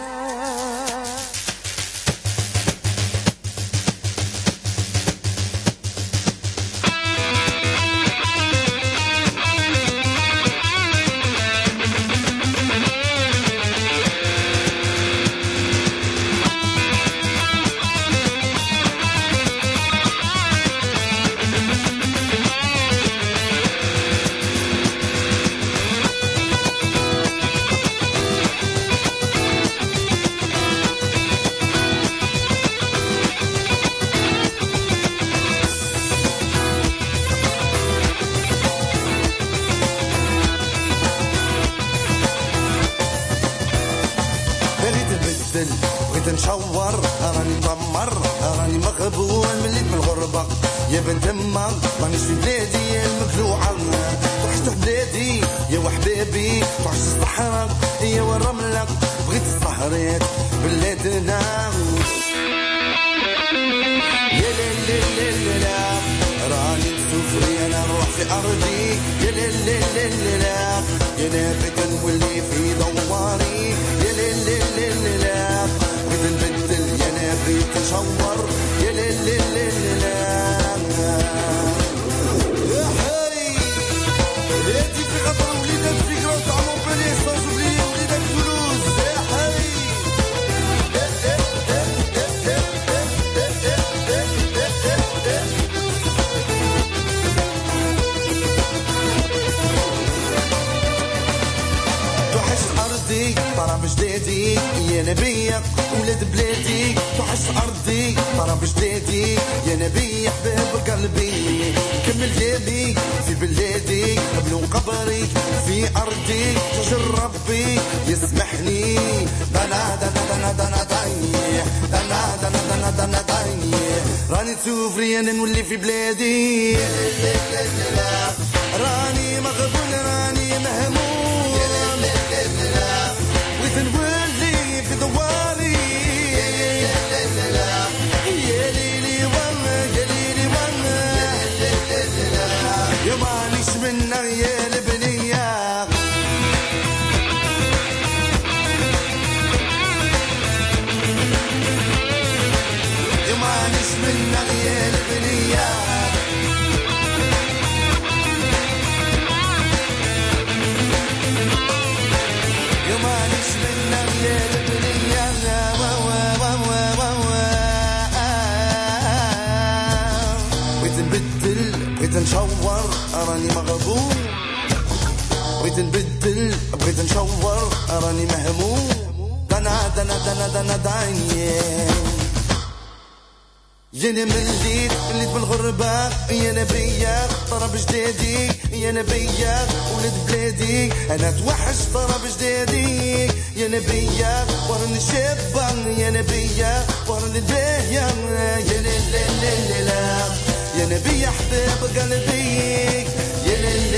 جيني من الجديد اللي بالغربة يا نبيا طرب جديدي يا نبيا ولد بلادي انا توحش طرب جديدي يا نبيا ورن الشبان يا نبيا ورن الباهية يا لا يا نبي حبيب قلبي يا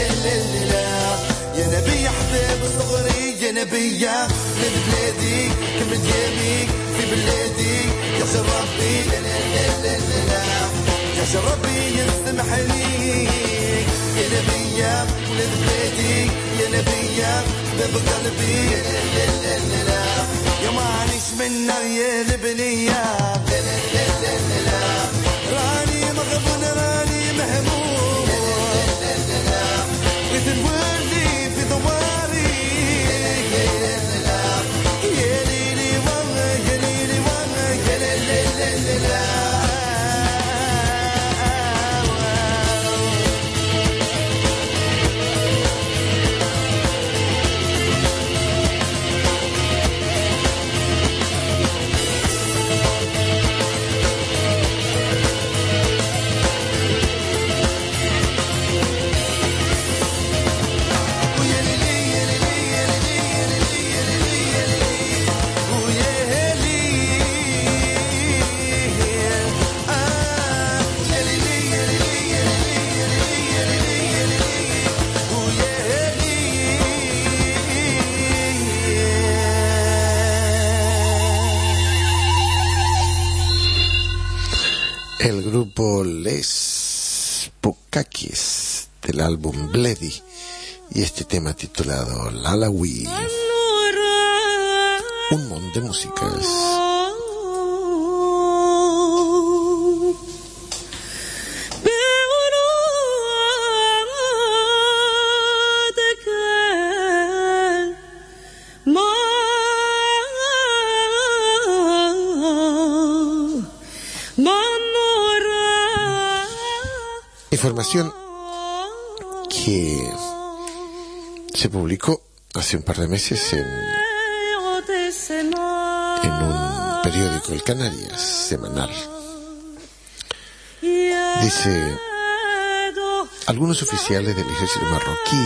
لا يا نبي حبيب صغري يا نبيا ولد بلادي كم ديالي في بلادي يا ربي يا ربي يسمح لي يا نبية ولد بلادي يا نبية باب قلبي يا معلش منا يا لبنية راني مغبون راني مهموم بغيت نولي في دواري يا ليلي والله يا ليلي والله يا ليلي El grupo Les Pukakis del álbum Bledi y este tema titulado Lalawi. Un montón de músicas. Información que se publicó hace un par de meses en un periódico, el Canarias, semanal. Dice: algunos oficiales del ejército marroquí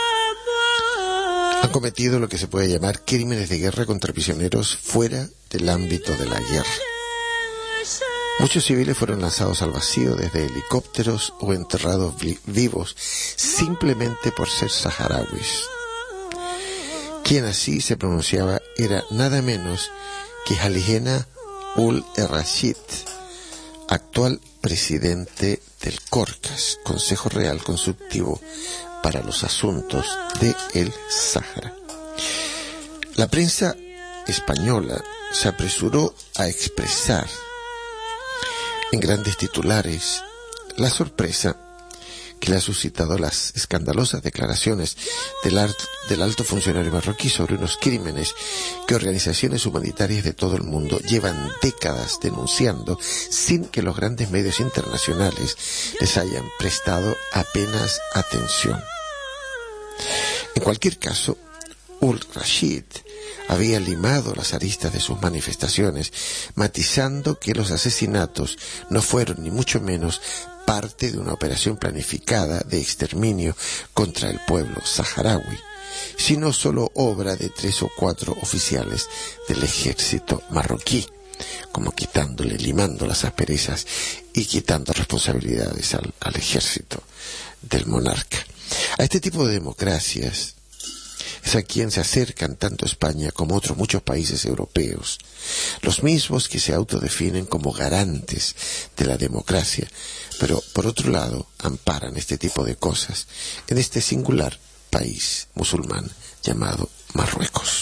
han cometido lo que se puede llamar crímenes de guerra contra prisioneros fuera del ámbito de la guerra. Muchos civiles fueron lanzados al vacío desde helicópteros o enterrados vivos simplemente por ser saharauis. Quien así se pronunciaba era nada menos que Haligena Ul Rashid, actual presidente del CORCAS, Consejo Real Consultivo para los Asuntos de el Sáhara. La prensa española se apresuró a expresar en grandes titulares la sorpresa que le ha suscitado las escandalosas declaraciones del alto funcionario marroquí sobre unos crímenes que organizaciones humanitarias de todo el mundo llevan décadas denunciando sin que los grandes medios internacionales les hayan prestado apenas atención. En cualquier caso, Ul Rashid había limado las aristas de sus manifestaciones, matizando que los asesinatos no fueron ni mucho menos parte de una operación planificada de exterminio contra el pueblo saharaui, sino solo obra de 3 o 4 oficiales del ejército marroquí, como limando las asperezas y quitando responsabilidades al ejército del monarca. A este tipo de democracias es a quien se acercan tanto España como otros muchos países europeos, los mismos que se autodefinen como garantes de la democracia, pero por otro lado amparan este tipo de cosas en este singular país musulmán llamado Marruecos.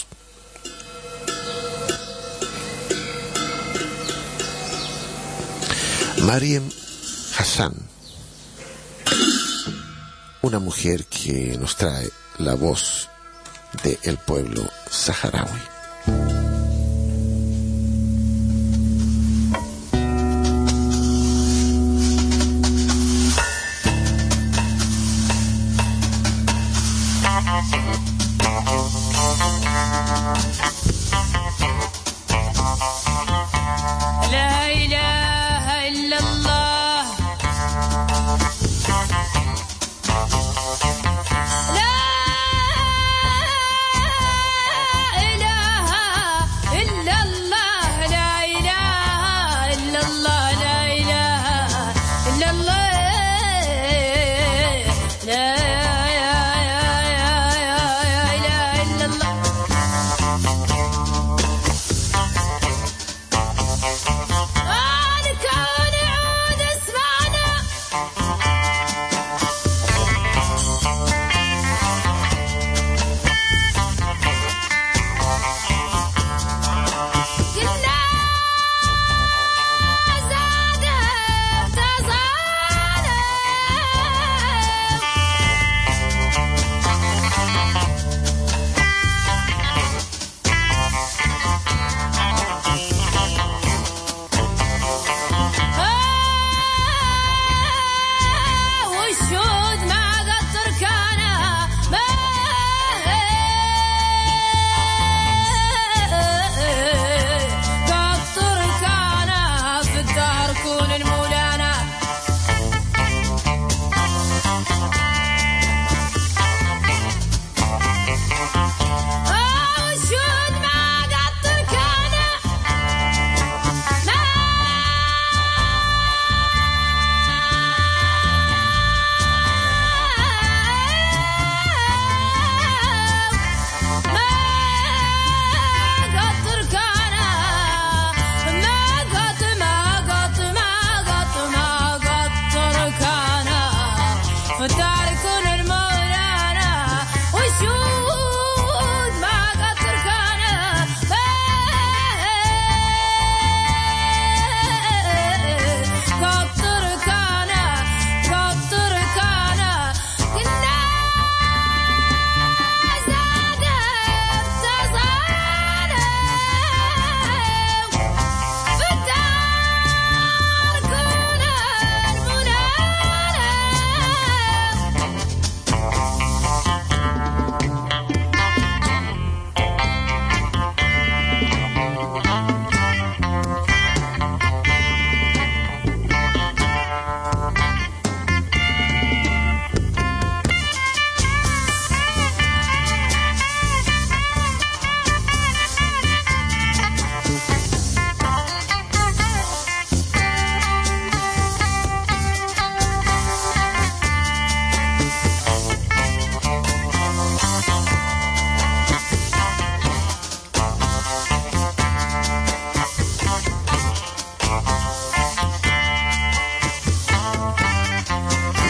Mariam Hassan, una mujer que nos trae la voz del pueblo saharaui.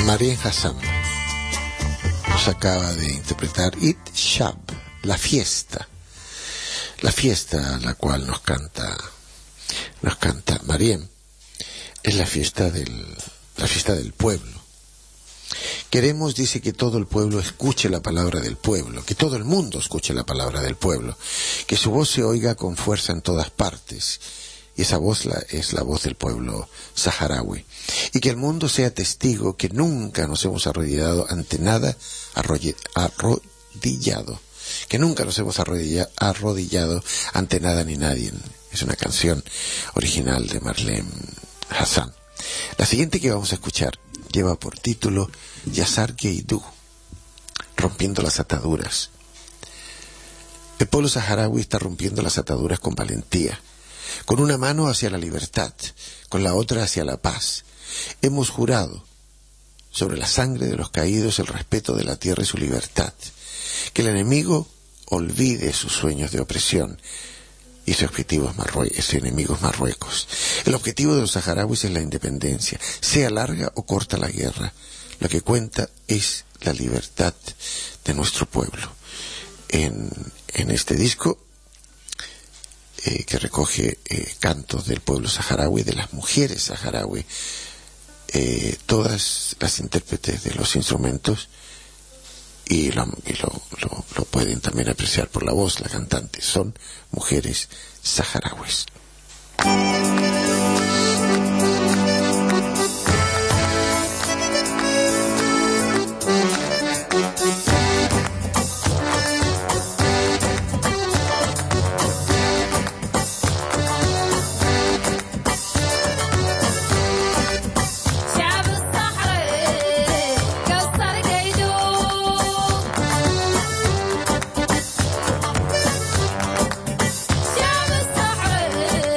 Mariem Hassan nos acaba de interpretar It Shab, la fiesta a la cual nos canta Mariem. Es la fiesta del pueblo. Queremos, dice, que todo el pueblo escuche la palabra del pueblo, que todo el mundo escuche la palabra del pueblo, que su voz se oiga con fuerza en todas partes. Y esa voz es la voz del pueblo saharaui. Y que el mundo sea testigo que nunca nos hemos arrodillado ante nada, que nunca nos hemos arrodillado ante nada ni nadie. Es una canción original de Mariem Hassan. La siguiente que vamos a escuchar lleva por título Yazar Geidú, rompiendo las ataduras. El pueblo saharaui está rompiendo las ataduras con valentía, con una mano hacia la libertad, con la otra hacia la paz. Hemos jurado sobre la sangre de los caídos el respeto de la tierra y su libertad, que el enemigo olvide sus sueños de opresión y su enemigo es Marruecos. El objetivo de los saharauis es la independencia, sea larga o corta la guerra. Lo que cuenta es la libertad de nuestro pueblo. En este disco, que recoge cantos del pueblo saharaui, de las mujeres saharaui, todas las intérpretes de los instrumentos, y lo pueden también apreciar por la voz, la cantante, son mujeres saharauis. شعب الصحراء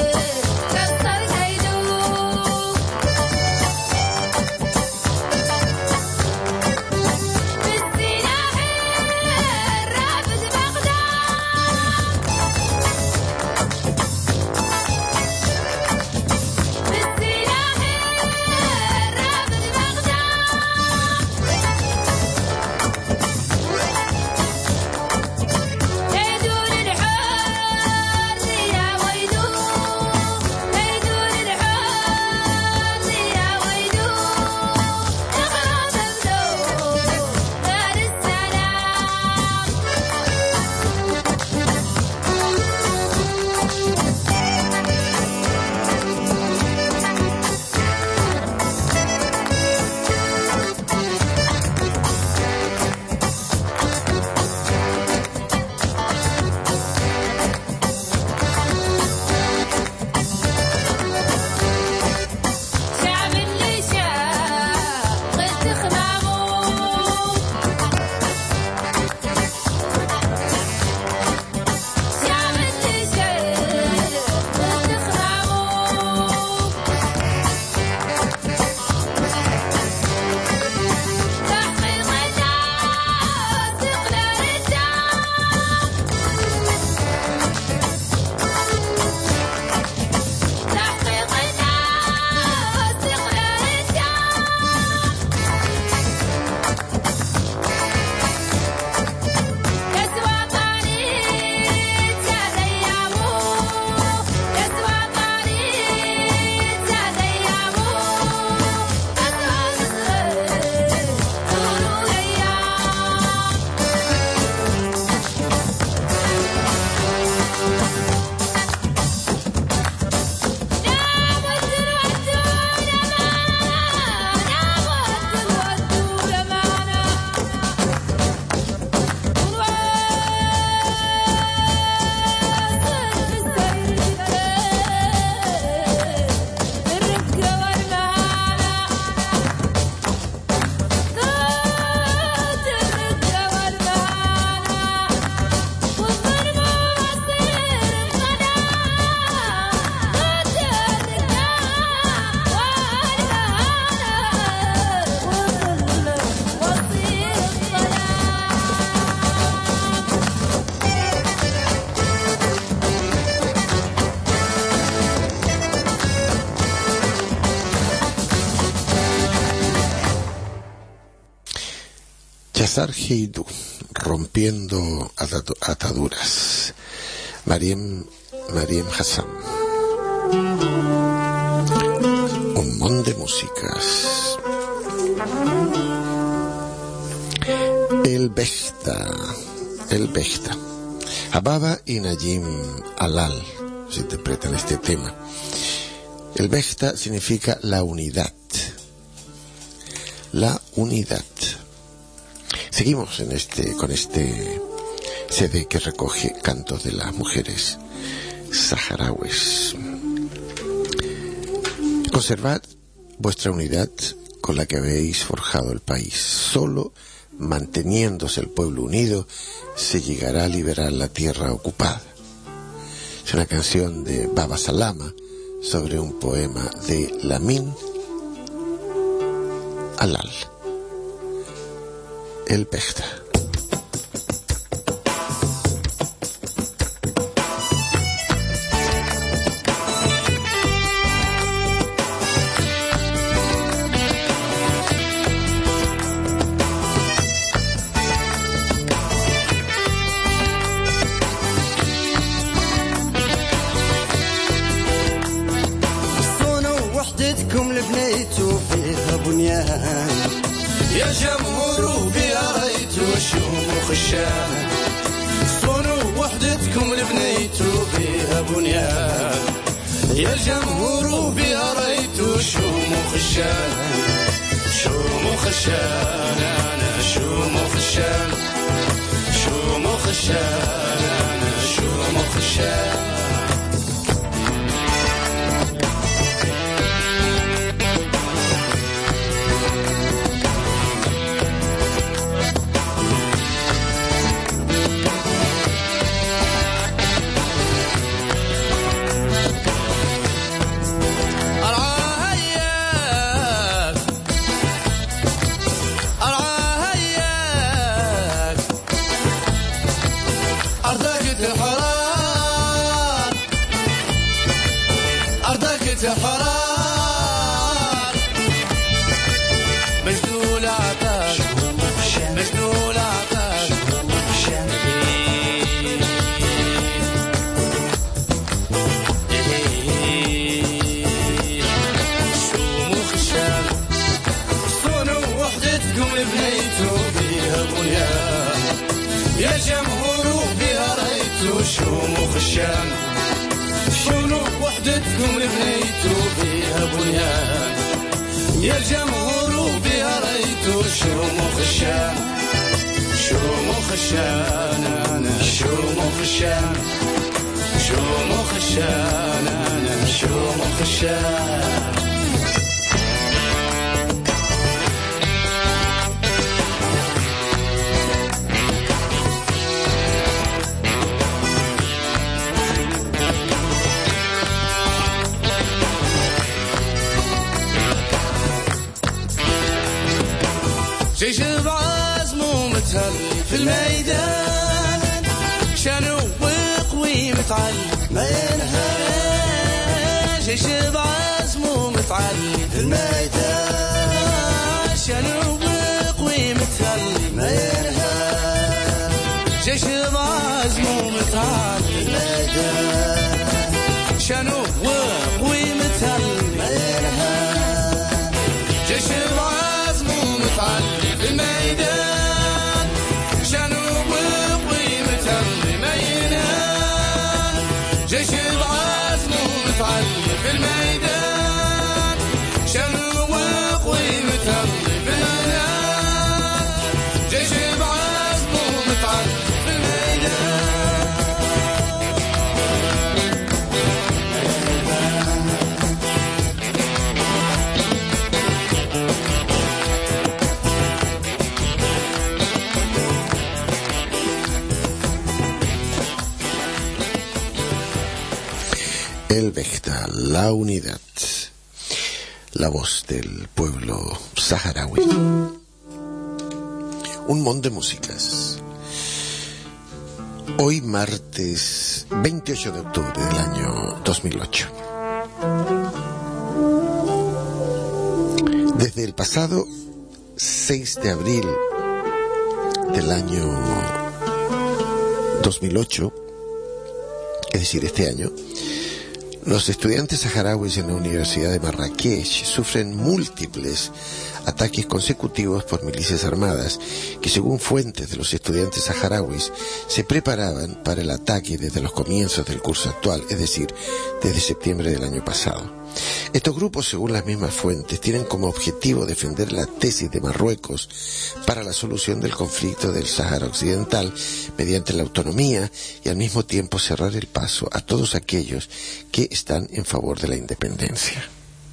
Yazar Heidou, rompiendo ataduras. Mariem Hassan. Un montón de músicas. El Bechta. Ababa y Najim Alal se interpretan este tema. El Bechta significa la unidad. La unidad. Seguimos con este CD que recoge cantos de las mujeres saharauis. Conservad vuestra unidad con la que habéis forjado el país. Solo manteniéndose el pueblo unido se llegará a liberar la tierra ocupada. Es una canción de Baba Salama sobre un poema de Lamin Alal. El Bechta. يا جمهور بيا ريتو شوموخ الشام صونوا وحدتكم لبنيتو بيها بنيان يا جمهور بيا ريتو شوموخ الشام شوموخ الشام انا شوموخ الشام شوموخ الشام انا شوموخ الشام حرار مجدول عطاش مجدول عطاش شوموخ الشام صونوا وحدتكم لبنيتو بيها بنيان يا جمهور بيها ريتو شوموخ الشام شنو وحدتكم لبنيتو بيها بنيان يا جمهور بيها ريتو شوموخ الشام شوموخ الشام انا شوموخ الشام شوموخ الشام انا شوموخ الشام جيش بعزمه متهلي في الميدان شنو وقوي متعلي ما ينهى جيش بعزمه متعلي في الميدان شنو وقوي متهلي ما ينهى جيش بعزمه متعلي في الميدان شنو وقوي متهلي ما ينهى جيش بعزمه متعلي في الميدان شنو بقيمة اللي ما ينام جيش بعزمه متعلي في الميدان شنو بقيمة اللي في الميدان جيش بعزمه متعلي في الميدان El Bechta, la unidad, la voz del pueblo saharaui. Un montón de músicas. Hoy martes 28 de octubre del año 2008. Desde el pasado 6 de abril del año 2008, es decir, este año, los estudiantes saharauis en la Universidad de Marrakech sufren múltiples ataques consecutivos por milicias armadas que, según fuentes de los estudiantes saharauis, se preparaban para el ataque desde los comienzos del curso actual, es decir, desde septiembre del año pasado. Estos grupos, según las mismas fuentes, tienen como objetivo defender la tesis de Marruecos para la solución del conflicto del Sáhara Occidental mediante la autonomía y al mismo tiempo cerrar el paso a todos aquellos que están en favor de la independencia.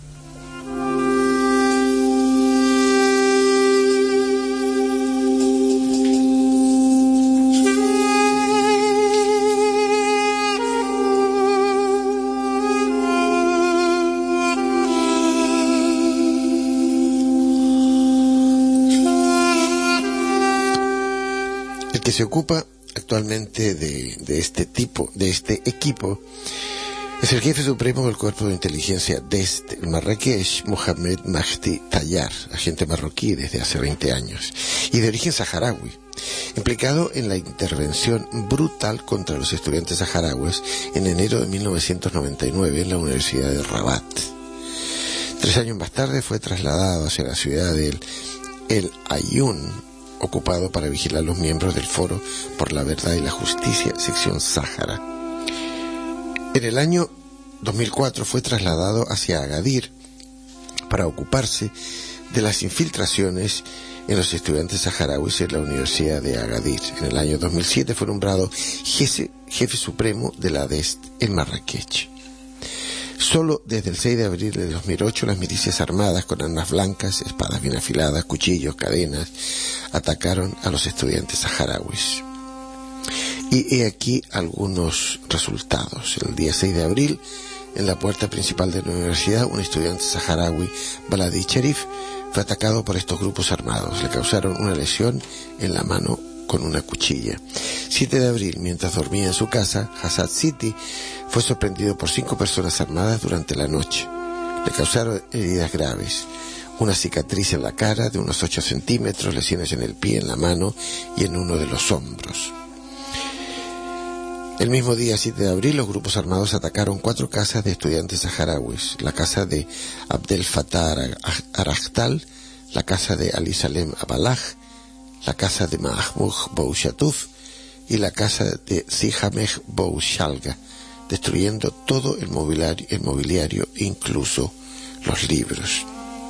Que se ocupa actualmente de este equipo es el jefe supremo del Cuerpo de Inteligencia DEST en Marrakech, Mohamed Mahdi Tayar, agente marroquí desde hace 20 años y de origen saharaui, implicado en la intervención brutal contra los estudiantes saharauis en enero de 1999 en la Universidad de Rabat. 3 años más tarde fue trasladado hacia la ciudad de El Aaiún, ocupado para vigilar a los miembros del Foro por la Verdad y la Justicia, sección Sáhara. En el año 2004 fue trasladado hacia Agadir para ocuparse de las infiltraciones en los estudiantes saharauis en la Universidad de Agadir. En el año 2007 fue nombrado jefe supremo de la DEST en Marrakech. Solo desde el 6 de abril de 2008 las milicias armadas con armas blancas, espadas bien afiladas, cuchillos, cadenas, atacaron a los estudiantes saharauis. Y he aquí algunos resultados. El día 6 de abril, en la puerta principal de la universidad, un estudiante saharaui, Baladi Sharif, fue atacado por estos grupos armados. Le causaron una lesión en la mano con una cuchilla. 7 de abril, mientras dormía en su casa, Hassad City fue sorprendido por 5 personas armadas durante la noche. Le causaron heridas graves, una cicatriz en la cara de unos 8 centímetros, lesiones en el pie, en la mano y en uno de los hombros. El mismo día, 7 de abril, los grupos armados atacaron 4 casas de estudiantes saharauis: la casa de Abdel Fattah Arachtal, la casa de Ali Salem Abalaj, la casa de Mahmoud Bouchatuf y la casa de Zihameh Bouchalga, destruyendo todo el mobiliario, incluso los libros.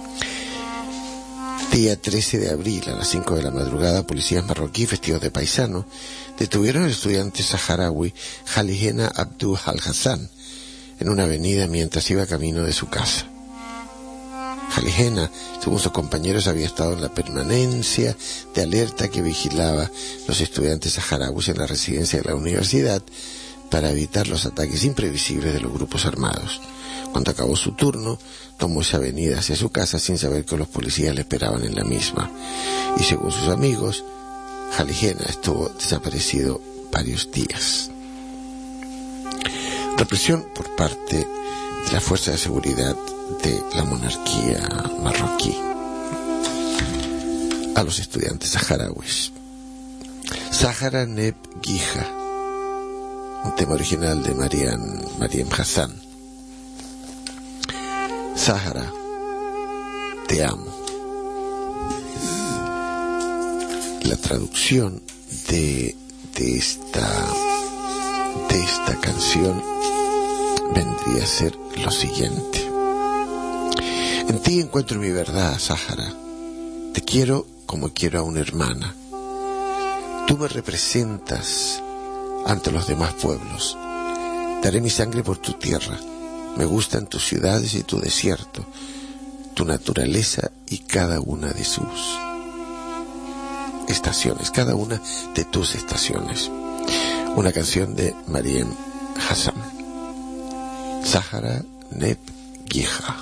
Día 13 de abril, a las 5 de la madrugada, policías marroquíes vestidos de paisano detuvieron al estudiante saharaui Khalihena Abdul Al-Hassan en una avenida mientras iba camino de su casa. Khalihena, según sus compañeros, había estado en la permanencia de alerta que vigilaba los estudiantes saharauis en la residencia de la universidad para evitar los ataques imprevisibles de los grupos armados. Cuando acabó su turno, tomó esa avenida hacia su casa sin saber que los policías le esperaban en la misma. Y según sus amigos, Khalihena estuvo desaparecido varios días. Represión por parte de la fuerza de seguridad de la monarquía marroquí a los estudiantes saharauis. Sahara Neb Guija, un tema original de Mariam Hassan. Sahara, te amo. La traducción de esta canción vendría a ser lo siguiente: en ti encuentro mi verdad, Sahara. Te quiero como quiero a una hermana. Tú me representas ante los demás pueblos. Daré mi sangre por tu tierra. Me gustan tus ciudades y tu desierto, tu naturaleza y cada una de sus estaciones, cada una de tus estaciones. Una canción de Mariam Hassan. Sahara Neb Guija.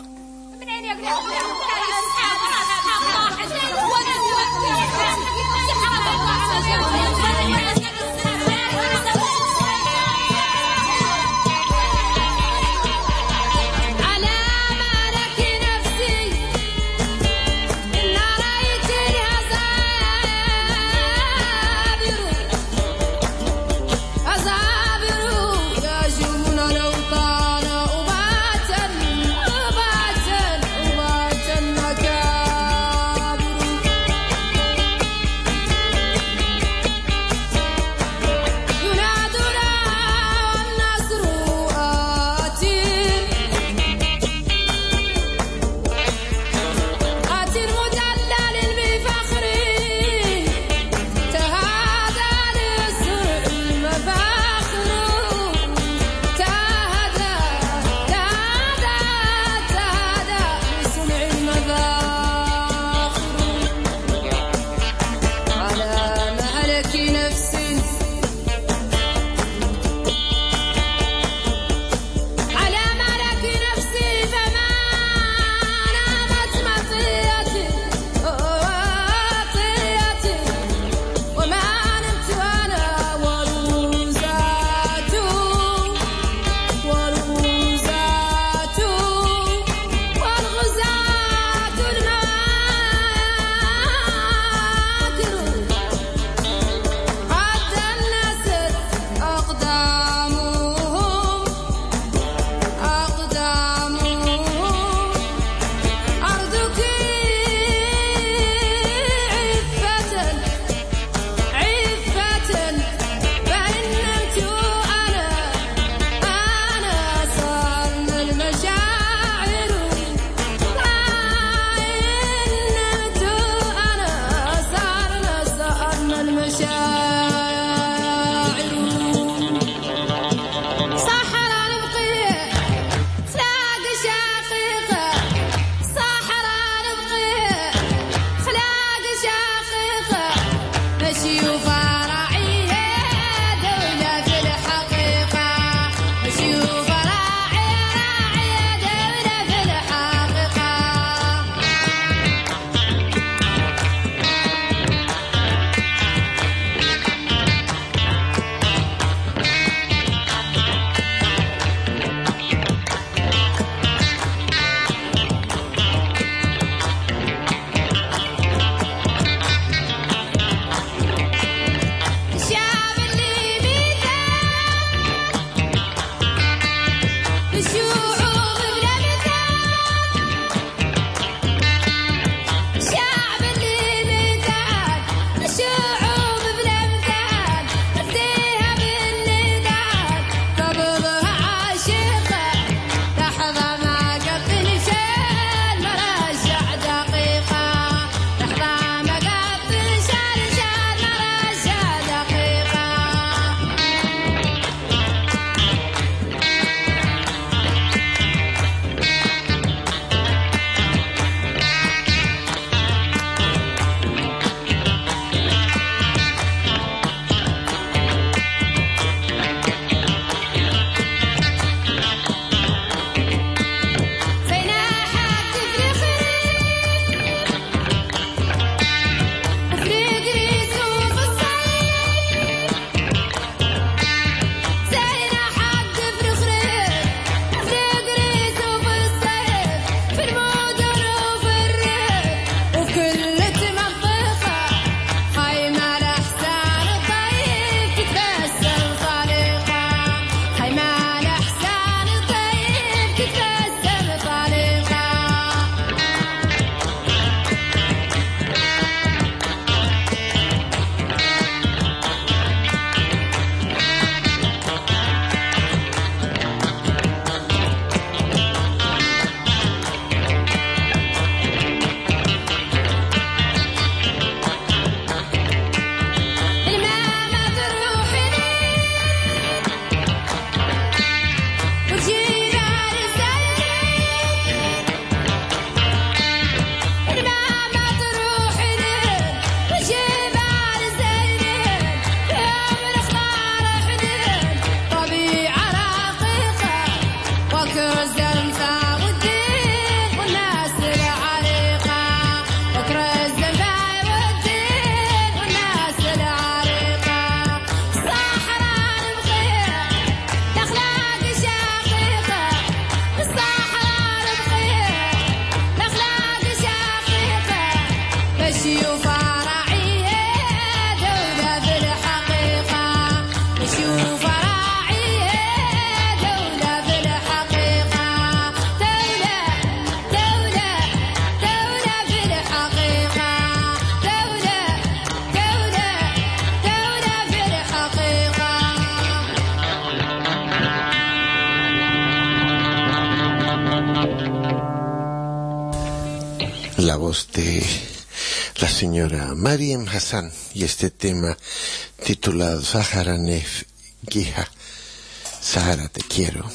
La voz de la señora Mariam Hassan y este tema titulado Sahara Nef Giha, Sahara te quiero.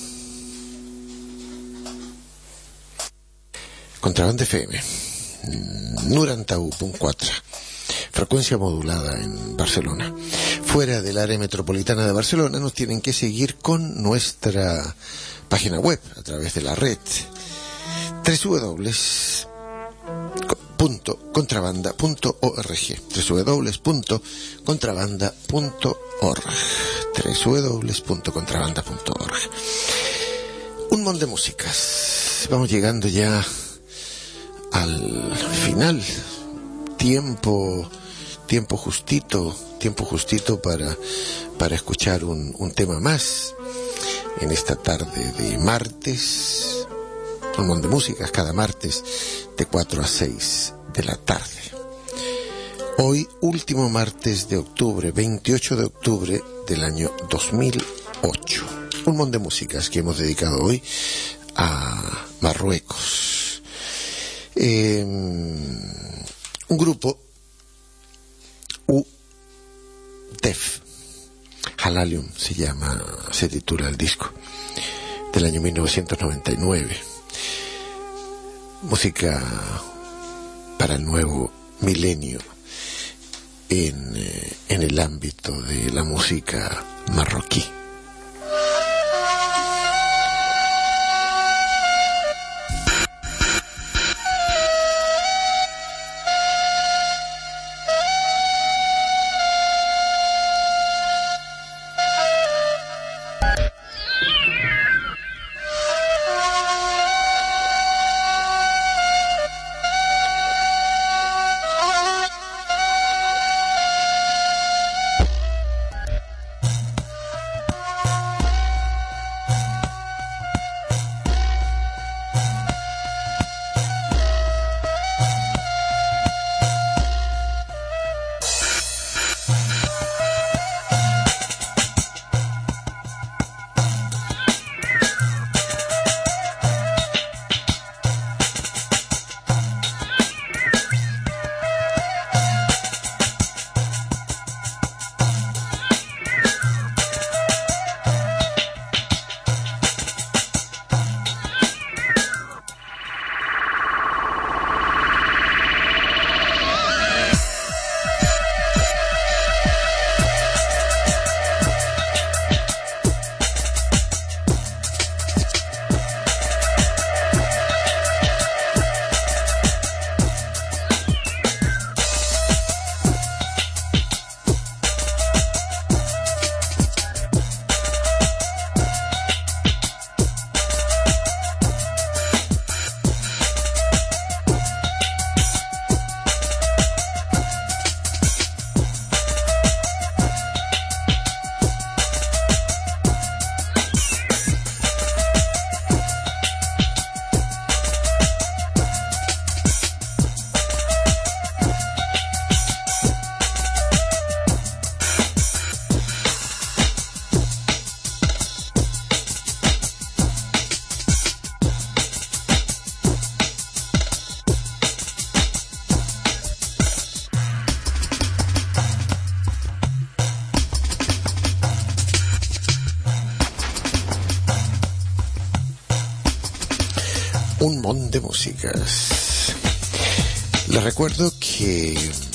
Contrabanda FM, Nurantau.4, frecuencia modulada en Barcelona. Fuera del área metropolitana de Barcelona nos tienen que seguir con nuestra página web a través de la red www.contrabanda.org, www.contrabanda.org. Un montón de músicas. Vamos llegando ya al final. Tiempo justito para escuchar un tema más en esta tarde de martes. Un montón de músicas cada martes de 4 a 6 de la tarde. Hoy, último martes de octubre, 28 de octubre del año 2008. Un montón de músicas que hemos dedicado hoy a Marruecos. Un grupo UTEF, Halalium se titula el disco, del año 1999. Música para el nuevo milenio en el ámbito de la música marroquí. Un montón de músicas. Les recuerdo que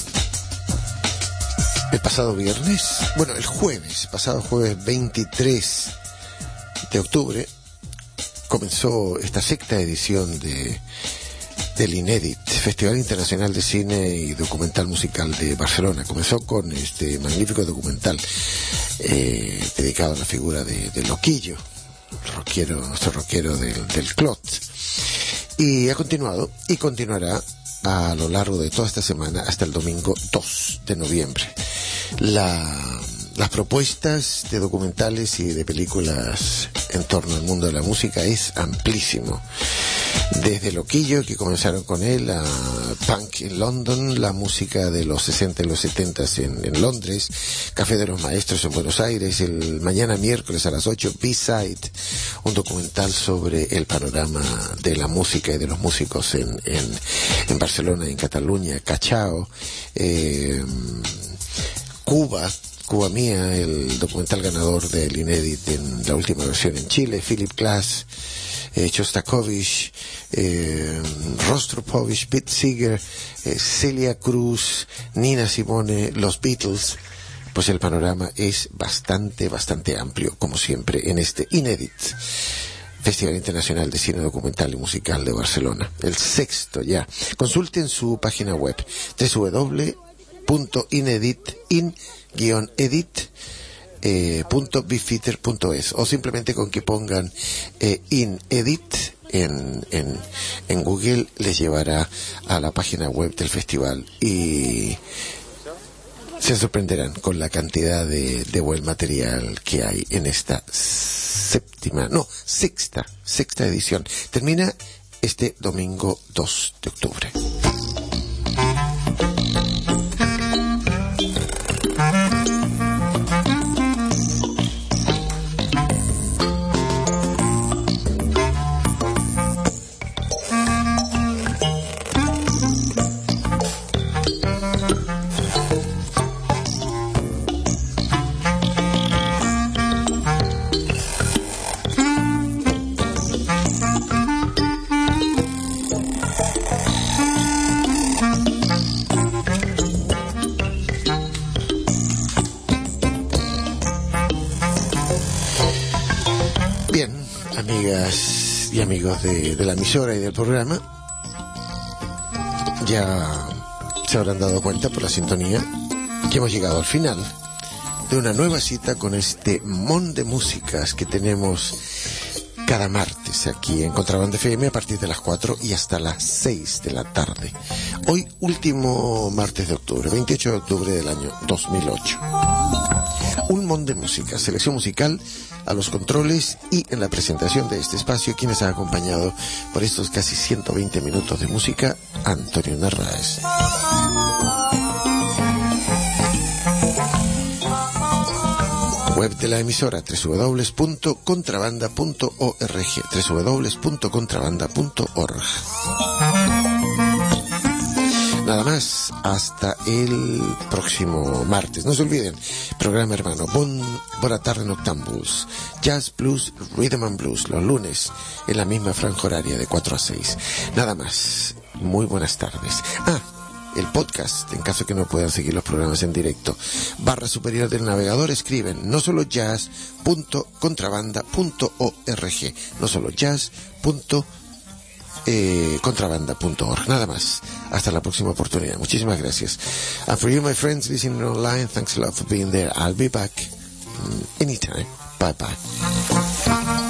el pasado jueves 23 de octubre comenzó esta sexta edición del INEDIT, Festival Internacional de Cine y Documental Musical de Barcelona. Comenzó con este magnífico documental dedicado a la figura de Loquillo, nuestro rockero del Clot. Y ha continuado y continuará a lo largo de toda esta semana hasta el domingo 2 de noviembre. La las propuestas de documentales y de películas en torno al mundo de la música es amplísimo. Desde Loquillo, que comenzaron con él, a Punk en London, la música de los 60 y los 70 en Londres, Café de los Maestros en Buenos Aires, el mañana miércoles a las 8, B-Side, un documental sobre el panorama de la música y de los músicos en Barcelona y en Cataluña, Cachao, Cuba Mía, el documental ganador del Inédit en la última versión en Chile, Philip Glass, Shostakovich, Rostropovich, Pete Seeger, Celia Cruz, Nina Simone, los Beatles. Pues el panorama es bastante amplio, como siempre, en este Inédit, Festival Internacional de Cine Documental y Musical de Barcelona, el 6º ya. Consulten su página web, www.edit.bifeater.es, o simplemente con que pongan Inedit en Google les llevará a la página web del festival y se sorprenderán con la cantidad de buen material que hay en esta sexta edición. Termina este domingo 2 de octubre. Y amigos de la emisora y del programa, ya se habrán dado cuenta por la sintonía que hemos llegado al final de una nueva cita con este mon de músicas que tenemos cada martes aquí en Contrabanda FM a partir de las 4 y hasta las 6 de la tarde. Hoy último martes de octubre, 28 de octubre del año 2008. Un mon de música, selección musical a los controles y en la presentación de este espacio, quienes han acompañado por estos casi 120 minutos de música, Antonio Narváez. Web de la emisora, www.contrabanda.org, www.contrabanda.org. Nada más, hasta el próximo martes. No se olviden, programa hermano, Bona tarde Noctambulus, Jazz, Blues, Rhythm and Blues, los lunes, en la misma franja horaria de 4 a 6. Nada más, muy buenas tardes. El podcast, en caso que no puedan seguir los programas en directo, barra superior del navegador, escriben no solo jazz.contrabanda.org, no solo jazz.contrabanda.org. Nada más, hasta la próxima oportunidad. Muchísimas gracias. And for you, my friends listening online, thanks a lot for being there. I'll be back anytime. Bye bye.